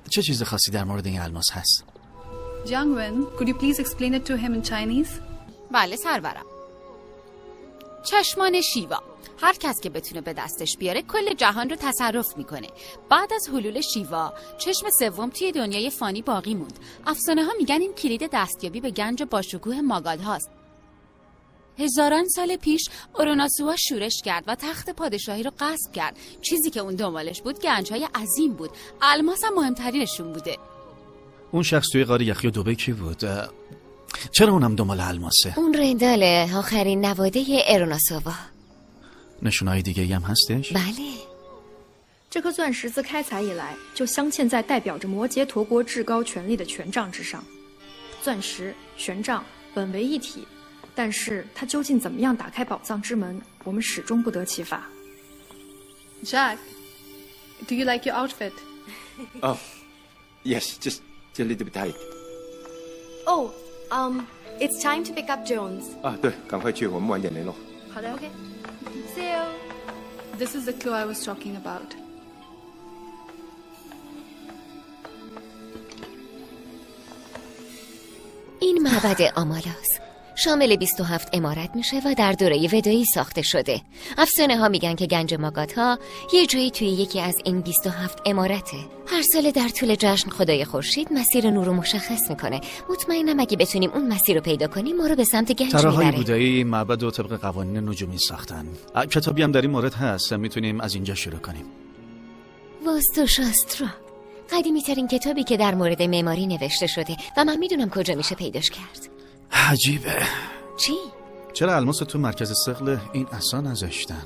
چه چیز خاصی در مورد این الماس هست؟ Jiangwen, could you please explain it to him in Chinese? بله سرورم. چشمان شیوا، هر کس که بتونه به دستش بیاره کل جهان رو تصرف میکنه. بعد از حلول شیوا، چشم سوم توی دنیای فانی باقی موند. افسانه ها میگن این کلید دستیابی به گنج باشکوه ماگاد هاست. هزاران سال پیش اوروناسوا شورش کرد و تخت پادشاهی رو غصب کرد. چیزی که اون دنبالش بود گنج‌های عظیم بود. الماس هم مهمترینشون بوده. اون شخص توی غار یخی و دبی کی بود؟ چرا اونم دنبال الماسه؟ اون رنداله، آخرین نواده اوروناسوا. نشونهای دیگه هم هستش؟ بله. 这颗钻石自开采以来就镶嵌在代表着摩羯陀国至高权力的权杖之上，钻石、权杖本为一体，但是它究竟怎么样打开宝藏之门，我们始终不得其法。 Jack, do you like your outfit? Oh, yes, just a little bit tight. Oh, it's time to pick up Jones. 啊，对，赶快去，我们晚点联络。 好的 Okay. See you. This is the clue I was talking about. این معبد آمالاس شامل 27 عمارت میشه و در دوره ودایی ساخته شده. افسانه ها میگن که گنج ماگادها یه جایی توی یکی از این 27 عمارته. هر سال در طول جشن خدای خورشید مسیر نور رو مشخص میکنه. مطمئنم اگه بتونیم اون مسیر رو پیدا کنیم ما رو به سمت گنج میبره. طراحای بودایی معبد رو طبق قوانین نجومی ساختن. کتابی هم در این مورد هست، میتونیم از اینجا شروع کنیم. واستو شاسترا، قدیمی ترین کتابی که در مورد معماری نوشته شده و من میدونم کجا میشه پیداش کرد. عجیبه. چی؟ چرا الماس تو مرکز ثقل این اصلا نذاشتن؟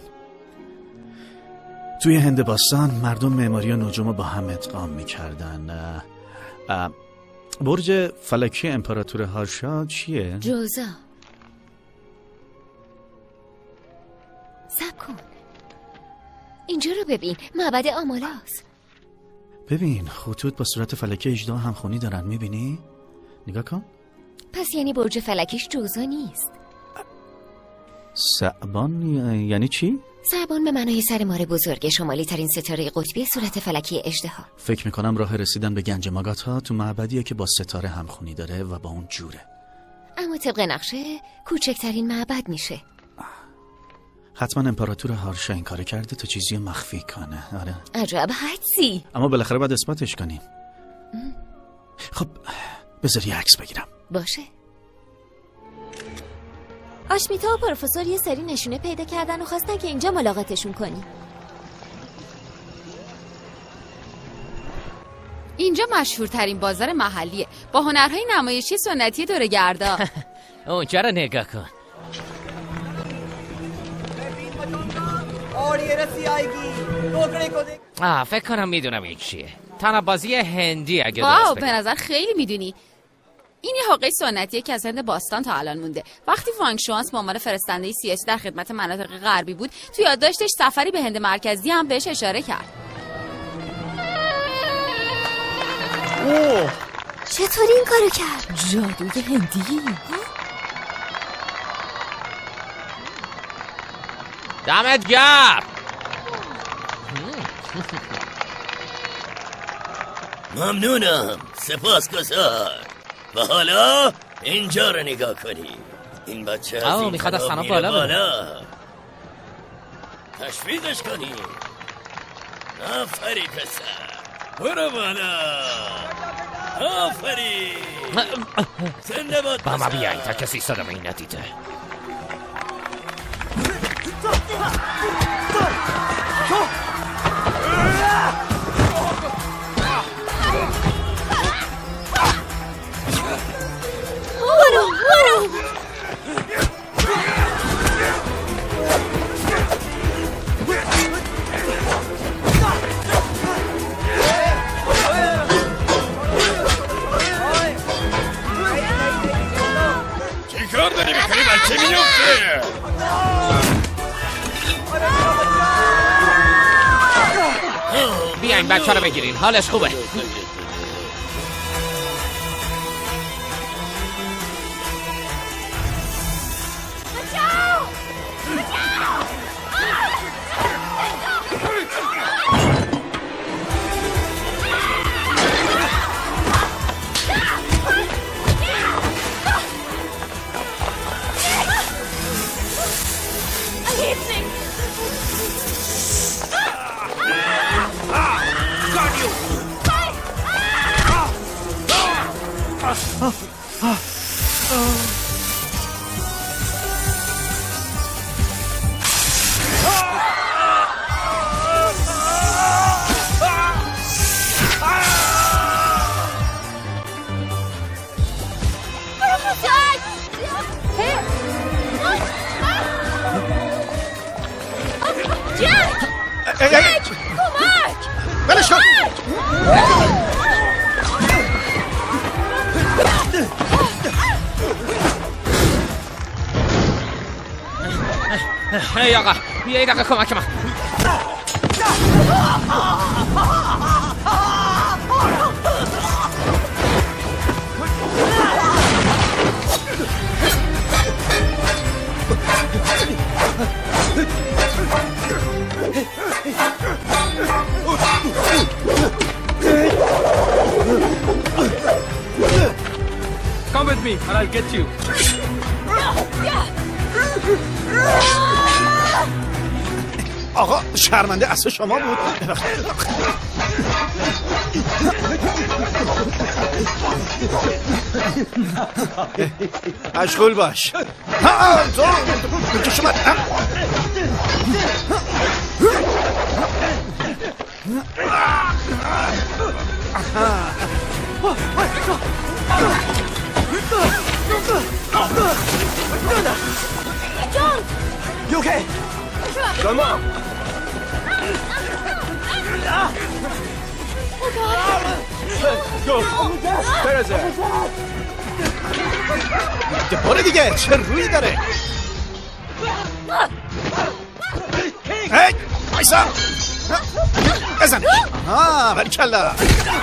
توی هند باستان مردم معماری و نجوم رو با هم ادغام میکردن. برج فلکی امپراتور هارشا چیه؟ جوزا. صبر کن، اینجا رو ببین، معبد آمالاس. ببین خطوط با صورت فلکی اژدها همخونی دارن، میبینی؟ نگاه کن. پس یعنی برج فلکیش جوزا نیست. ثعبان یعنی چی؟ ثعبان به معنای سر مار بزرگ، شمالی ترین ستاره قطبی صورت فلکی اژدها. فکر میکنم راه رسیدن به گنج ماگادها تو معبدیه که با ستاره همخونی داره و با اون جوره. اما طبق نقشه کوچکترین معبد میشه. حتما امپراتور هارشا این کار کرده تا چیزی رو مخفی کنه. آره. عجب حدسی. اما بالاخره باید اثباتش کنیم. خب بذار یه عکس بگیرم. باشه. آشمیتا و پروفسور یه سری نشونه پیدا کردن و خواستن که اینجا ملاقاتشون کنی. اینجا مشهورترین بازار محلیه با هنرهای نمایشی سنتی دوره‌گردا. اونجا رو نگاه کن. فکر کنم میدونم این چیه. تنابازی هندی اگه درست به نظر خیلی میدونی. این یه حقه سنتیه که از هند باستان تا الان مونده. وقتی وانگ شوانس به عنوان فرستنده سیاسی در خدمت مناطق غربی بود، تو یادداشتش سفری به هند مرکزی هم بهش اشاره کرد. چطوری این کارو کرد؟ جادوی هندی. دمت گرم. ممنونم، سپاسگزار. و حالا اینجا رو نگاه کنی. این بچه از این میخواد از طرف سنا میره بالا. تشویقش کنی. آفرین پسر، برو بالا. آفرین. زنده باد با ما پسر. بیایی تا کسی صدام این ندیده. چی کار داری میکنی؟ بچه میفته. بیاین بچه رو بگیرین، حالش خوبه. هی آقا بیا یه دقیقه کمک من. Come with me and I'll get you. آقا شرمنده اصل شما بود. مشغول باش. تو میکش اومد. John! You okay? Come on! Go! برزه! باره دیگه چه روی داره؟ هی! بایسا! بزن! بریکلا!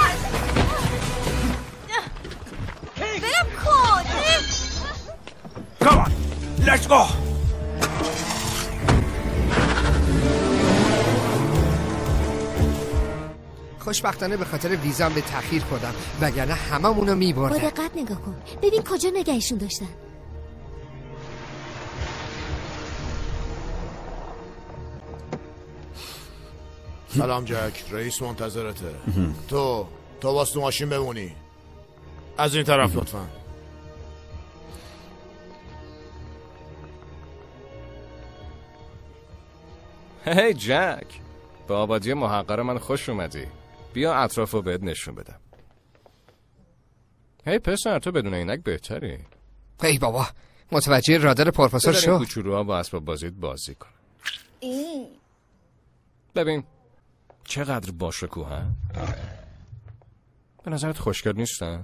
برم کن! Come on! Let's go! خوشبختانه به خاطر ویزام به تأخیر کردم وگرنه هممونو میبردن. با دقت نگاه کن ببین کجا نگهشون داشتن. سلام جک، رئیس منتظرته. تو واسه ماشین بمونی. از این طرف لطفا. هی جک، به آبادی محقر من خوش اومدی. بیا اطرافو بهت نشون بدم. هی پسر، تو بدون عینک بهتری. ای بابا، متوجه رادار پروفسور شو. این کوچولوها با اسباب بازیت بازی کن. ببین چقدر باشکوهن. به نظرت خوشگل نیستن؟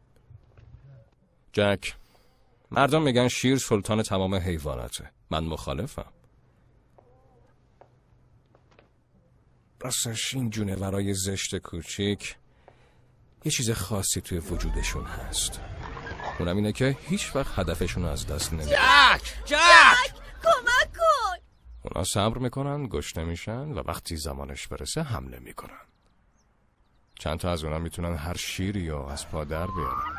جک، مردم میگن شیر سلطان تمام حیواناته. من مخالفم. راستش این جونورای زشت کوچیک یه چیز خاصی توی وجودشون هست. اونم اینه که هیچ وقت هدفشون از دست نمیدن. جک! کمک کن! اونا صبر میکنن، گشنه میشن و وقتی زمانش برسه حمله میکنن. چند تا از اونا میتونن هر شیری رو از پا در بیارن.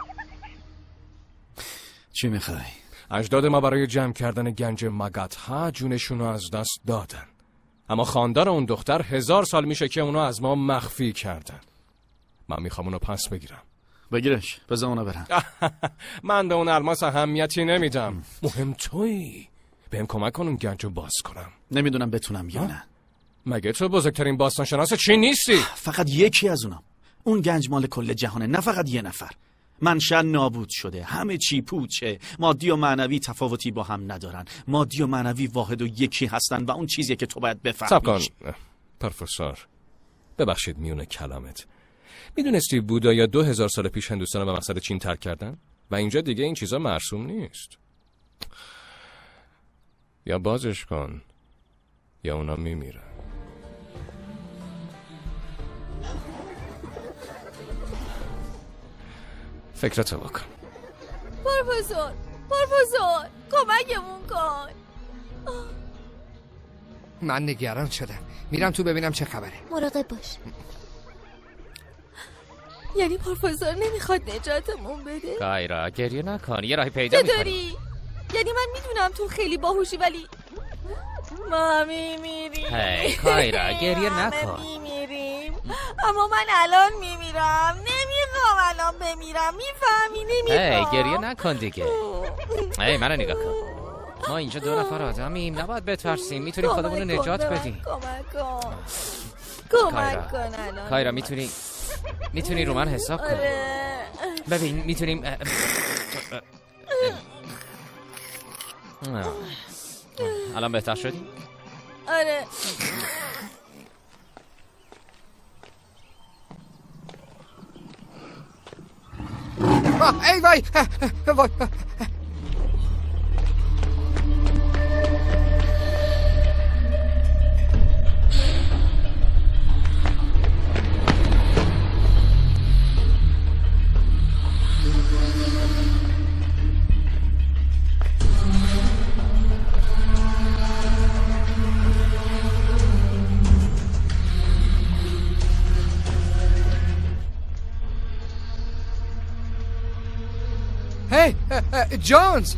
چی میخوای؟ اجداد ما برای جمع کردن گنج مگدها جونشون رو از دست دادن. اما خاندار اون دختر 1000 سال میشه که اونو از ما مخفی کردن. من میخوام اونو پس بگیرم. بگیرش، بذار اونو برم. من به اون الماس اهمیتی نمیدم. مهم تویی. بهم کمک کن اون گنج رو باز کنم. نمیدونم بتونم یا نه. مگه تو بزرگترین باستانشناس چی نیستی؟ فقط یکی از اونام. اون گنج مال کل جهانه، نه فقط یه نفر. منشأ نابود شده، همه چی پوچه. مادی و معنوی تفاوتی با هم ندارن. مادی و معنوی واحد و یکی هستن و اون چیزیه که تو باید بفهمی. صبر کن پروفسور، ببخشید میون کلامت. میدونستی بودا یا 2000 سال پیش هندوستان به مقصد چین ترک کردن و اینجا دیگه این چیزا مرسوم نیست. یا بازش کن یا اونا میمیرن. فکرتو بکن. پروفسور کمکمون کن. من نگران شدم. میرم تو ببینم چه خبره. مراقب باش. یعنی پروفسور نمیخواد نجاتمون بده؟ کایرا گریه نکن، یه راهی پیدا میکنی. چطوری؟ یعنی من میدونم تو خیلی باهوشی ولی ما میمیریم. هی کایرا گریه نکن. میمیریم اما من الان میمیرم. نمیخوام الان بمیرم میفهمی نمیفهم. گریه نکن دیگه. منو نگاه کن. ما اینجا 2 نفر آدمیم، نباید بترسیم. میتونیم خودمون رو نجات بدیم. کمک کن الان. کایرا میتونی رو من حساب کن. ببین میتونیم الان بهتر شدی؟ آره. ای وای وای. جونز.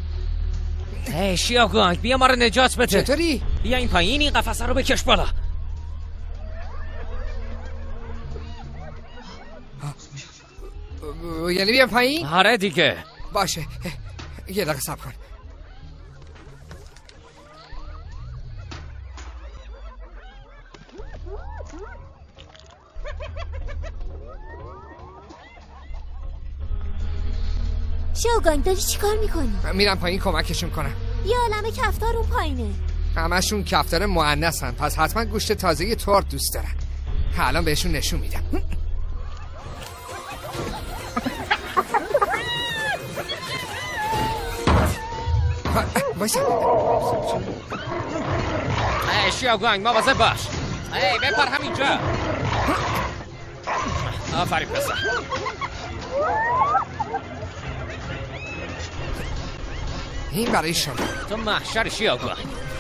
شیاگانگ بیا ما رو نجات بده. چطوری؟ بیا این پایین، این قفسه رو بکش بالا. یعنی بیام پایین؟ آره دیگه. باشه یه دقیقه صبر کن. شیاگانگ داری چی کار میکنی؟ میرم پایین کمکشون کنم. یه عالمه کفتار اون پایینه. همشون کفتار مؤنثن، پس حتما گوشت تازه ترک دوست دارن. الان بهشون نشون میدم. وایسا. شیاگانگ مواظب باش. بپر همینجا. آفرین پسر. این برای شما. تو محشر شیاگانگ.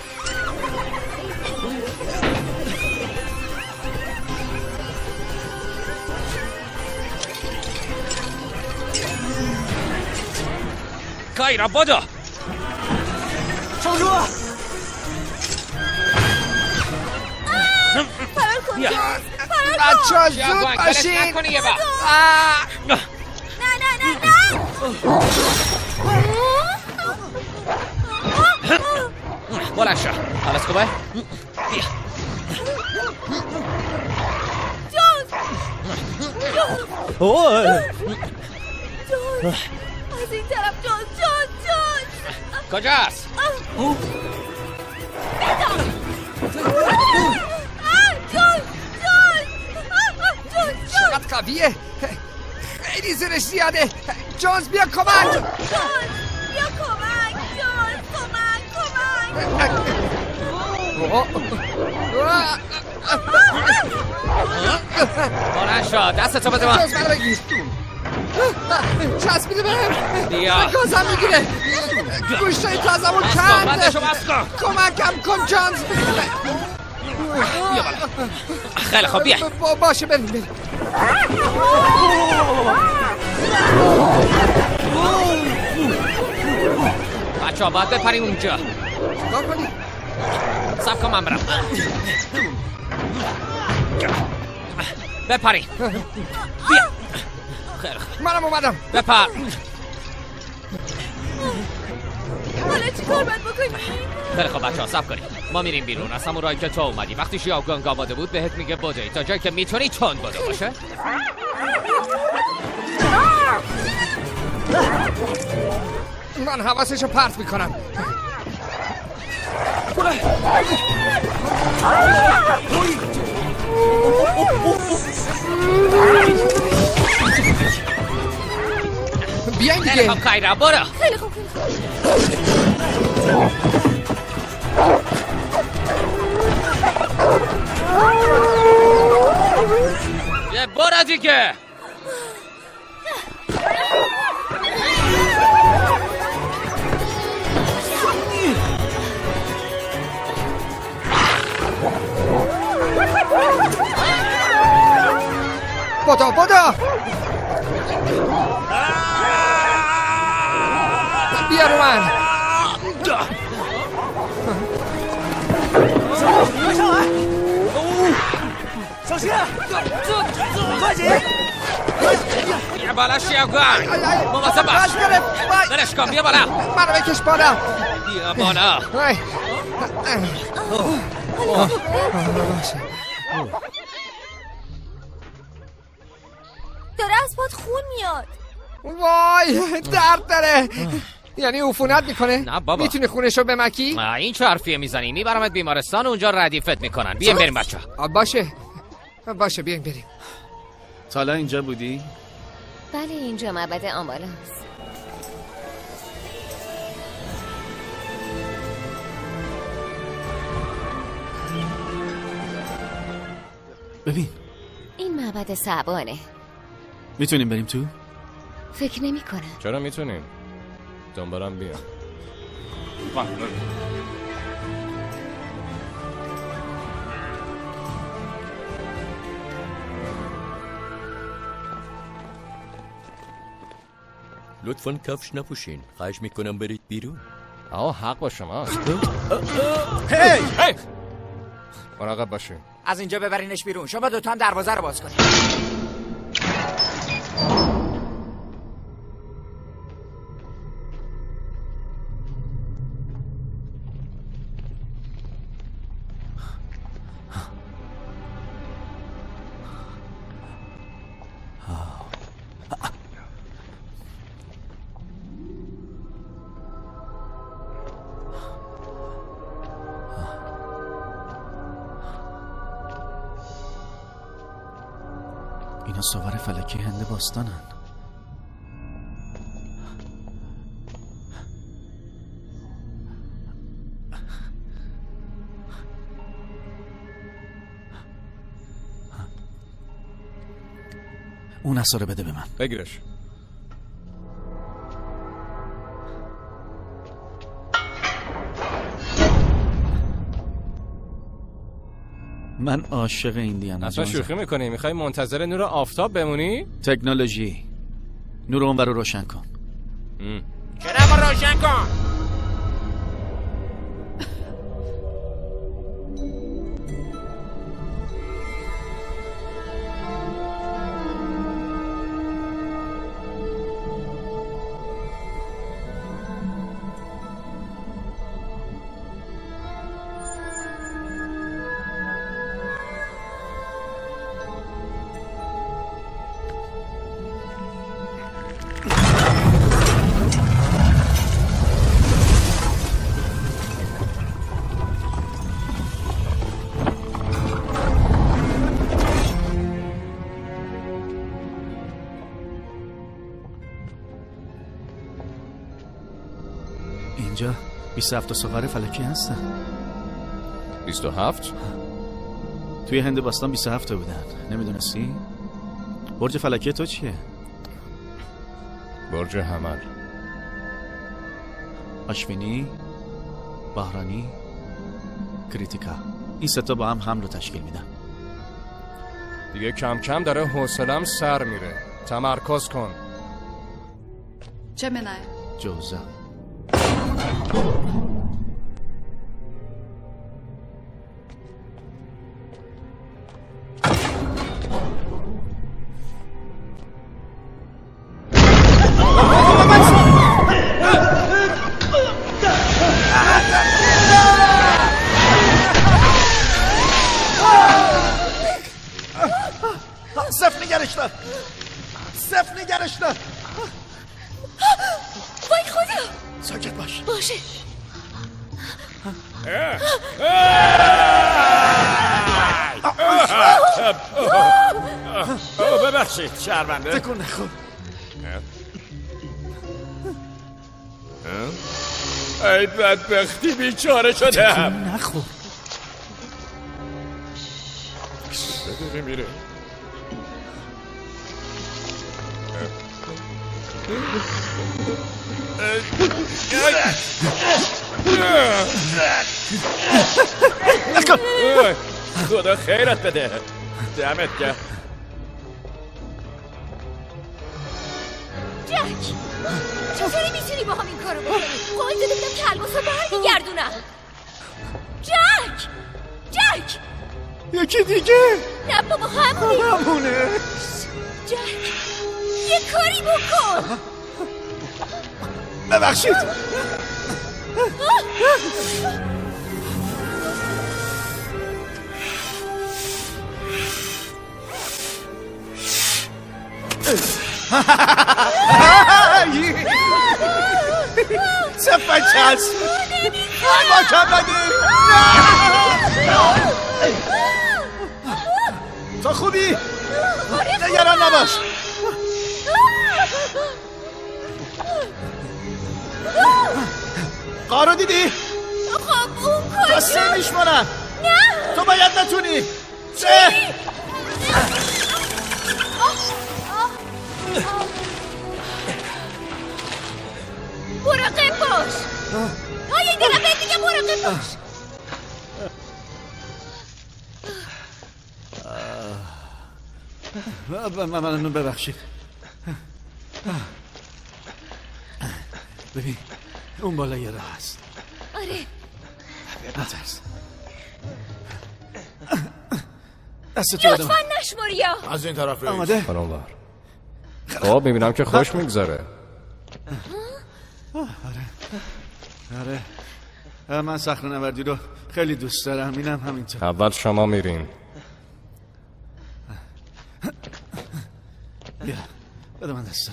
کایرا بدو. چونو فرار کن. بچه ها زود باشین. نه بلند شو. حالت خوبه؟ بیا. جونز از این طرف. جونز کجاست؟ چقدر قویه. خیلی زیرش زیاده. جونز بیا کمک. بیا کمک. بلند شو. دستتو بده من. جونز منو بگیر. چسبیده بهم. بیا. گازم میگیره. گوشتای تازمون کند. بندشو بس کن. کمکم کن جونز. بیا بالا. خیلی خوب بیا. باشه بریم. بچه ها باید بپریم اونجا. چیکار کنی؟ صبر کن من برم. بپریم. بیا. خیلی خوب. منم اومدم. بپر. حالا چی کار باید بکنیم؟ خیلی خوب بچه ها صبر کنیم. ما میریم بیرون از همون راهی که تو اومدی. وقتی شیاگانگ آماده بود بهت میگه بدوی تا جایی که میتونی تند بدو. باشه؟ من حواسشو پرت میکنم. بیاین دیگه. خیلی خوب کایرا برو. خیلی خوب. برو دیگه. بدو بیا رو من. بیا بالا شیوگان، مواظب باش. برش کن، بیا بالا. منو بکش بالا. بیا بالا. داره از پات خون میاد. وای درد داره. یعنی عفونت میکنه؟ نه بابا. میتونی خونشو بمکی؟ این چه حرفیه میزنی؟ میبرمت بیمارستان، اونجا ردیفت میکنن. بیایم بریم بچه. باشه بیایم بریم. تا اینجا بودی؟ بله اینجا معبد آمبالانس. ببین این معبد صعبانه. میتونیم بریم تو؟ فکر نمی کنم. چرا میتونیم؟ دنبالم بیا. لطفاً کفش نپوشین. خواهش میکنم برید بیرون. حق با شماست. هی مراقب باشین. از اینجا ببرینش بیرون. شما دوتا هم دروازه رو باز کنید. اینا سوار فلکی هند باستانن. اون عصا رو بده به من. بگیرش. من عاشق ایندیانا اصلا جونزم. شوخی میکنی؟ میخوای منتظر نور آفتاب بمونی؟ تکنولوژی. نور اونور رو روشن کن. چرا ما روشن کن؟ اینجا 27 سوار فلکی هستن. 27؟ توی هند باستان 27 بودن. نمیدونستی؟ برج فلکی تو چیه؟ برج حمل. آشوینی، بهرانی، کریتیکا. این ستا با هم حمل رو تشکیل میدن. دیگه کم کم داره حوصله‌ام سر میره. تمرکز کن. Gemini. جوزا. صف نگرش دار. وای خدا. ساکت باش. باشه. ببخشید شرمنده. تکون نخور. ای بدبختی بیچاره شدم. تکون نخور. داره میره. خدا خیرت بده. دمت گرم. جک چطوری میتونی با هم این کارو بکنی؟ قول داده بودم کلباس رو برمیگردونم. جک یکی دیگه. نه بابا همونه. همونه. جک یه کاری بکن. ببخشید. چه بچه هست؟ ما کم بدیم. تو خوبی؟ نگران نباش. قارو دیدی؟ خب اون کجا؟ تا 3 میشمارم. نه تو باید بتونی. 3 مراقب باش. یه دفعه دیگه مراقب باش. من ببخشید. ببین اون بالا یه راه هست. آره نترس. دستتو بدم. لطفا نشمریا. از این طرف رئیس. آماده؟ فرانور. خب میبینم که خوش میگذره. آره من صخره‌نوردی رو خیلی دوست دارم. اینم همینطور. اول شما میرین. بیا بده من دستم.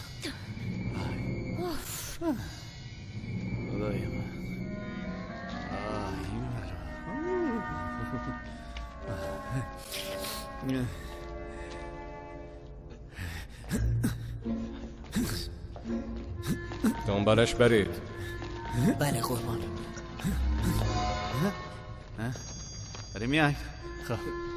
خدای من. دنبالش برید. بله قربان. داری میای؟ خب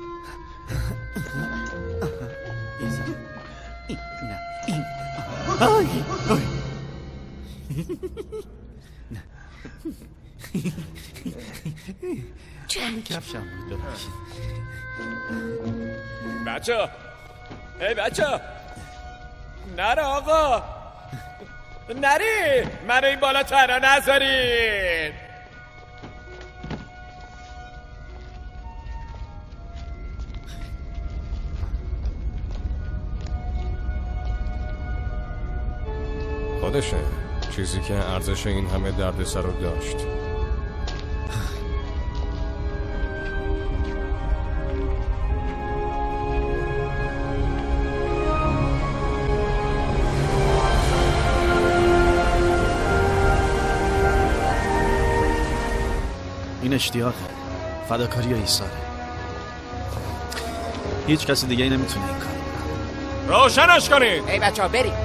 کفشم بچه ای بچه نره آقا نری منو این بالا تنها نذارین. خودشه چیزی که ارزش این همه دردسر رو داشت. این اشتیاقه، فداکاری و ایثاره. هیچ کسی دیگه نمیتونه این کارو بکنه. روشنش کنید. ای بچه‌ها بریم.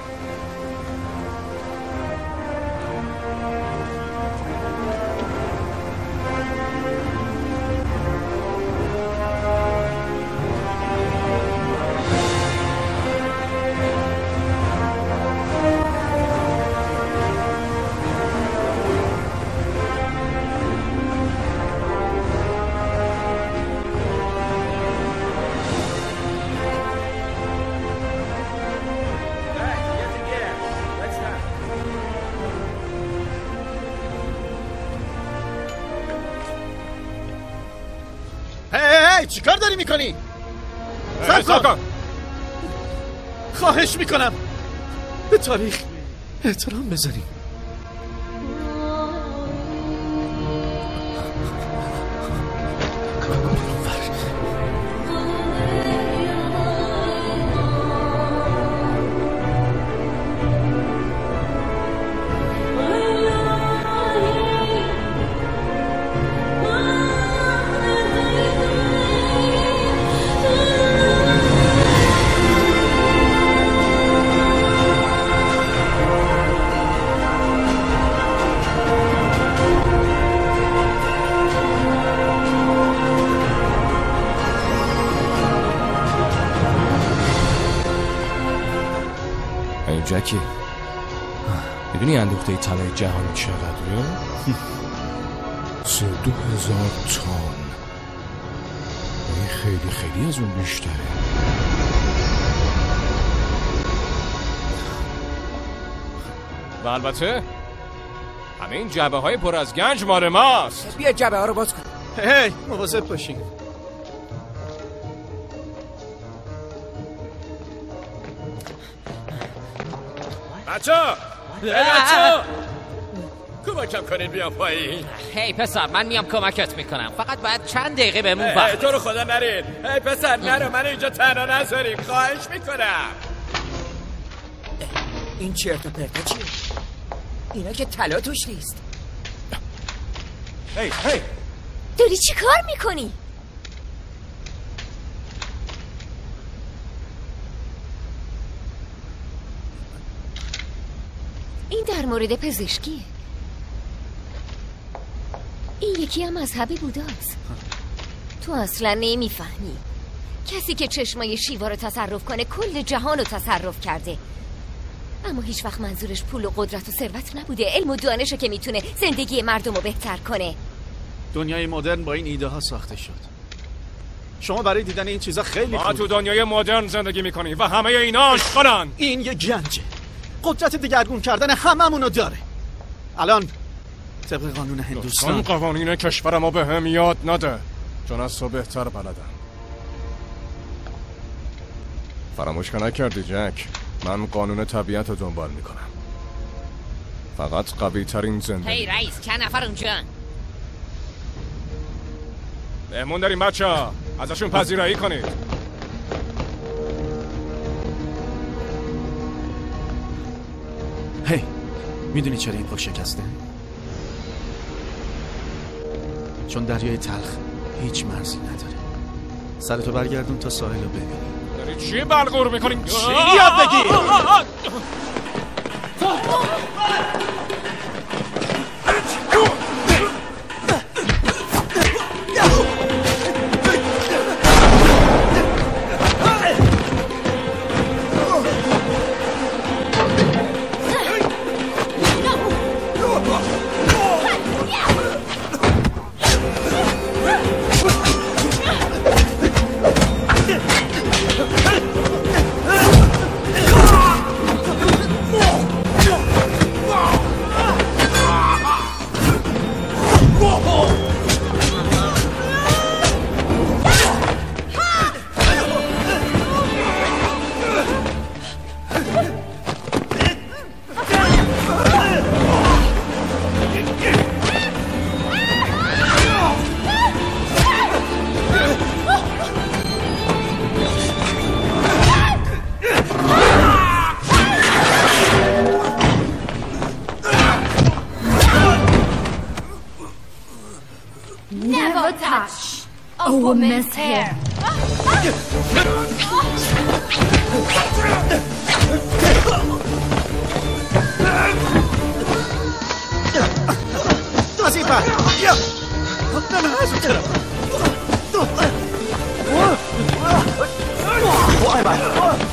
چیکار داری میکنی؟ صبر کن. خواهش میکنم به تاریخ احترام بذاری. جکی میدونی اندوخته طلای جهانی چقدره؟ 32,000 تن. این خیلی خیلی از اون بیشتره. و البته همه این جعبه های پر از گنج مال ماست. بیا جعبه ها رو باز کن. هی مواظب باشین. بچه کمکم کنین بیام پایین. هی پسر من میام کمکت میکنم، فقط باید چند دقیقه بهمون وقت. تو رو خدا نرین. هی پسر نرو، من اینجا تنها نذاریم، خواهش میکنم. این چرت و پرتا چیه؟ اینا که طلا توش نیست. هی داری چی کار میکنی؟ این در مورد پزشکیه. این یکی هم مذهب بوداست. تو اصلا نمیفهمی. کسی که چشمای شیوا رو تصرف کنه کل جهان رو تصرف کرده. اما هیچ وقت منظورش پول و قدرت و ثروت نبوده، علم و دانشه که میتونه زندگی مردم رو بهتر کنه. دنیای مدرن با این ایده ها ساخته شد. شما برای دیدن این چیزا خیلی ما تو دنیای مدرن زندگی میکنیم و همه اینا آشغالن. این یه گنجه، قدرت دگرگون کردن هممونو داره. الان طبق قانون هندوستان قوانین کشورمو به هم یاد نده، چون از تو بهتر بلدم. فراموش نکردی جک، من قانون طبیعت رو دنبال میکنم. فقط قوی ترین زندگی. هی رئیس، چند نفر اونجا؟ مهمون داریم بچه ها، ازشون پذیرایی کنید. هی میدونی چرا این پل شکسته؟ چون دریای تلخ هیچ مرزی نداره. سرتو برگردون تا ساحل رو ببینی. داری چی بلغور میکنی؟ چی یاد بگیر؟ Never touch a woman's hair. Così fa! Io! Non ho superato! Vai, vai!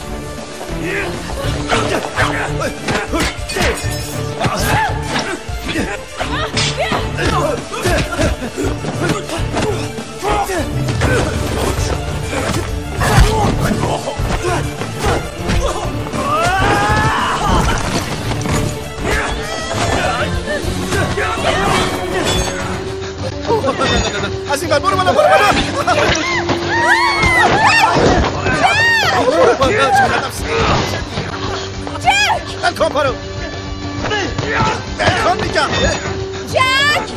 Así va, ¡búrmalo, búrmalo! Jack! Vel kom, Velkommen میگم! Jack!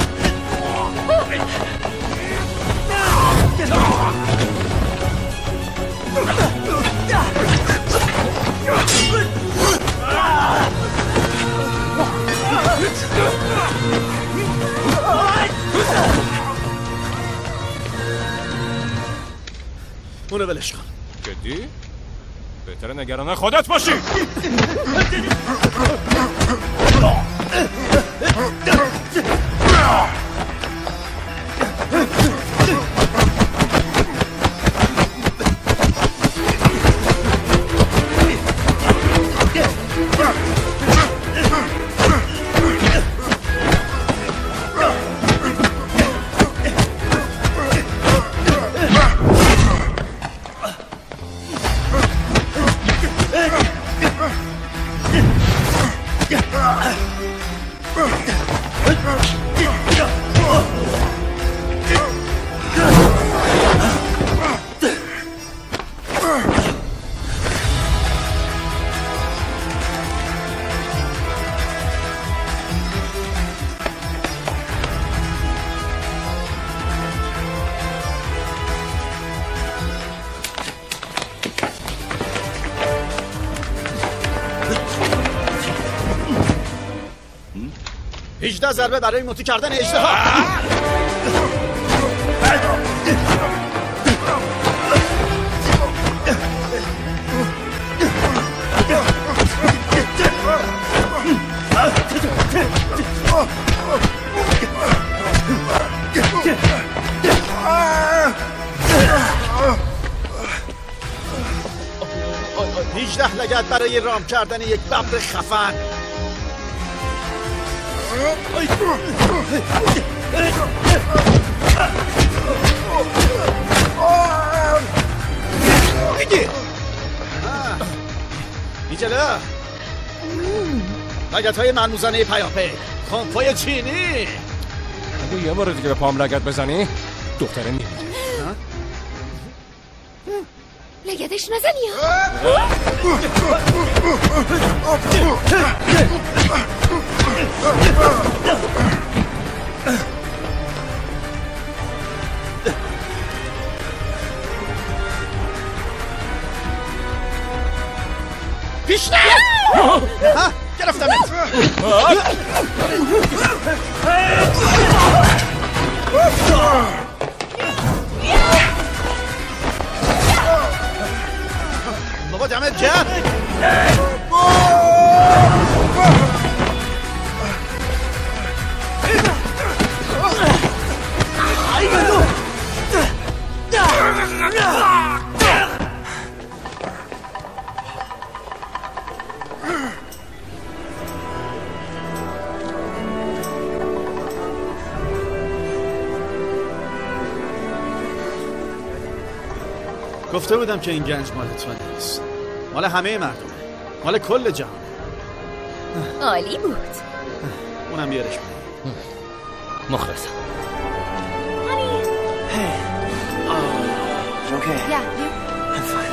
اونو ولش کن. جدی؟ بهتره نگران خودت باشی. 18 ضربه برای موتی کردن اژدها. هیچده لگد برای رام کردن یک ببر خفن. میجله لگت های مرموزانه پیاپی کمپای چینی. اگه یه بار دیگه به پام لگت بزنی دختره میمیره. لگتش نزنی. پیشنه گرفتمت. بابا دمت گرم. گفته بودم که این گنج مال تو نیست، مال همه مردمه، مال کل جهان. عالی بود. اونم بیارش مخلصم. Okay. Yeah, you. I'm fine.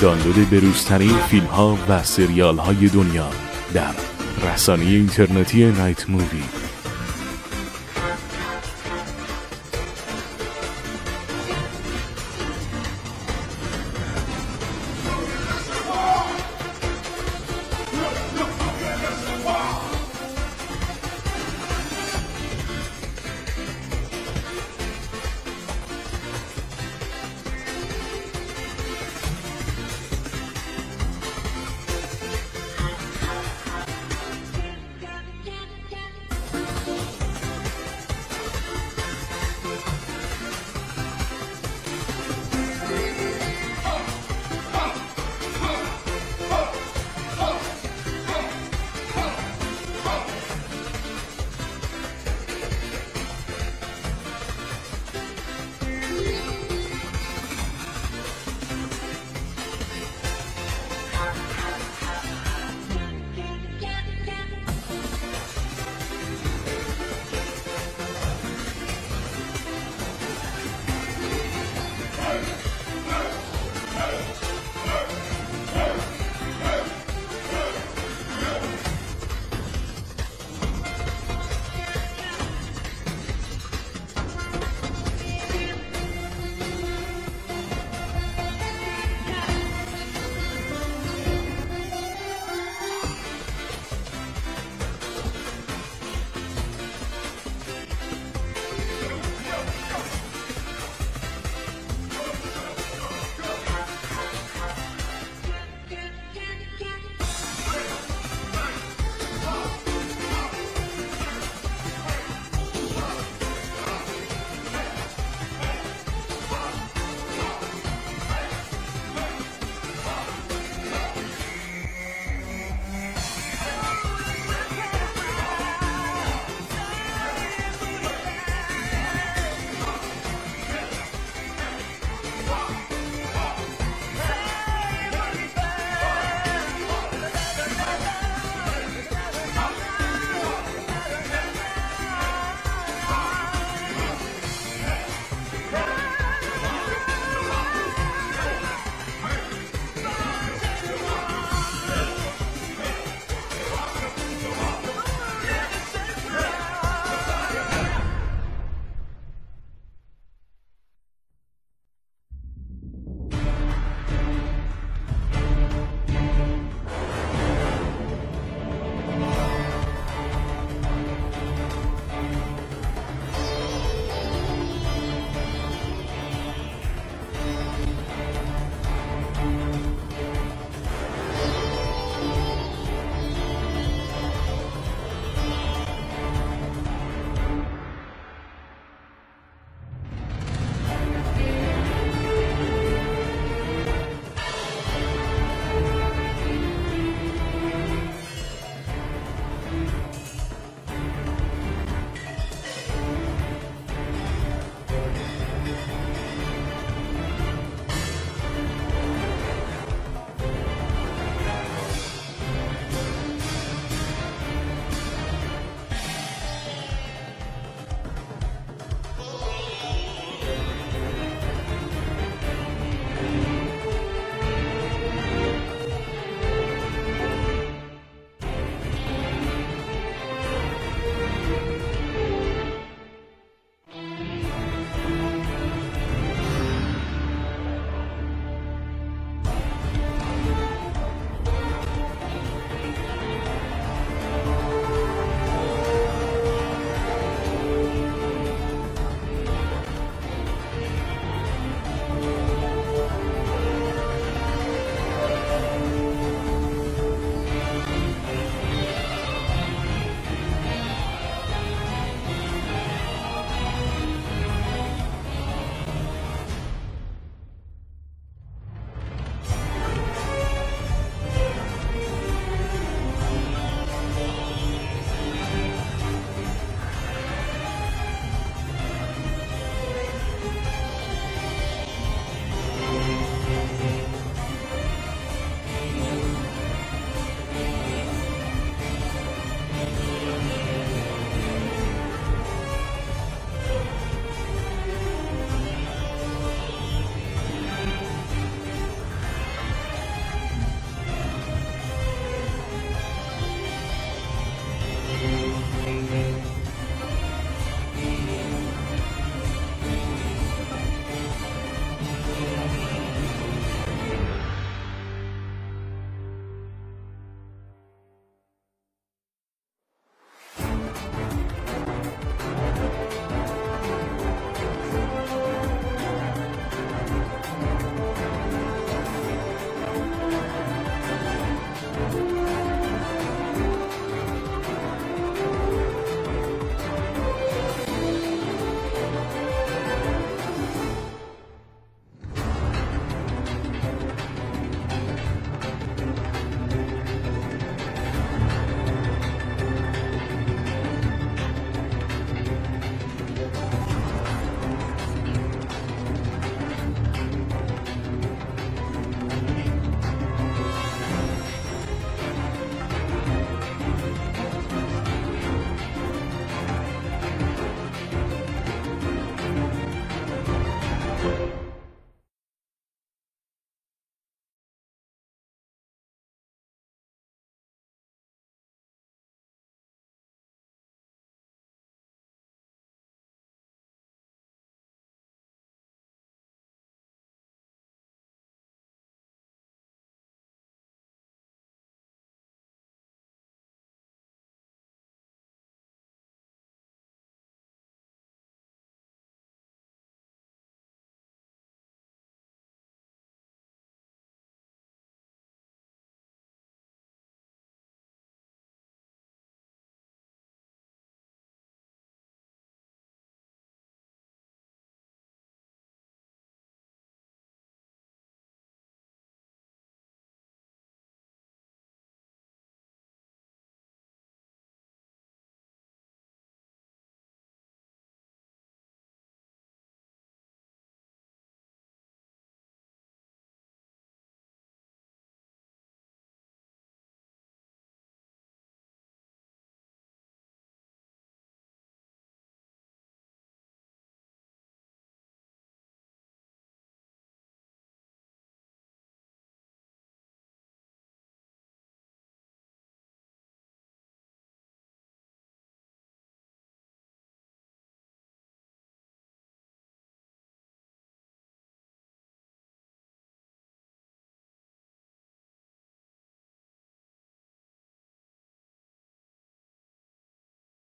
دانلود بروزترین فیلم ها و سریال های دنیا در رسانه اینترنتی نایت مووی.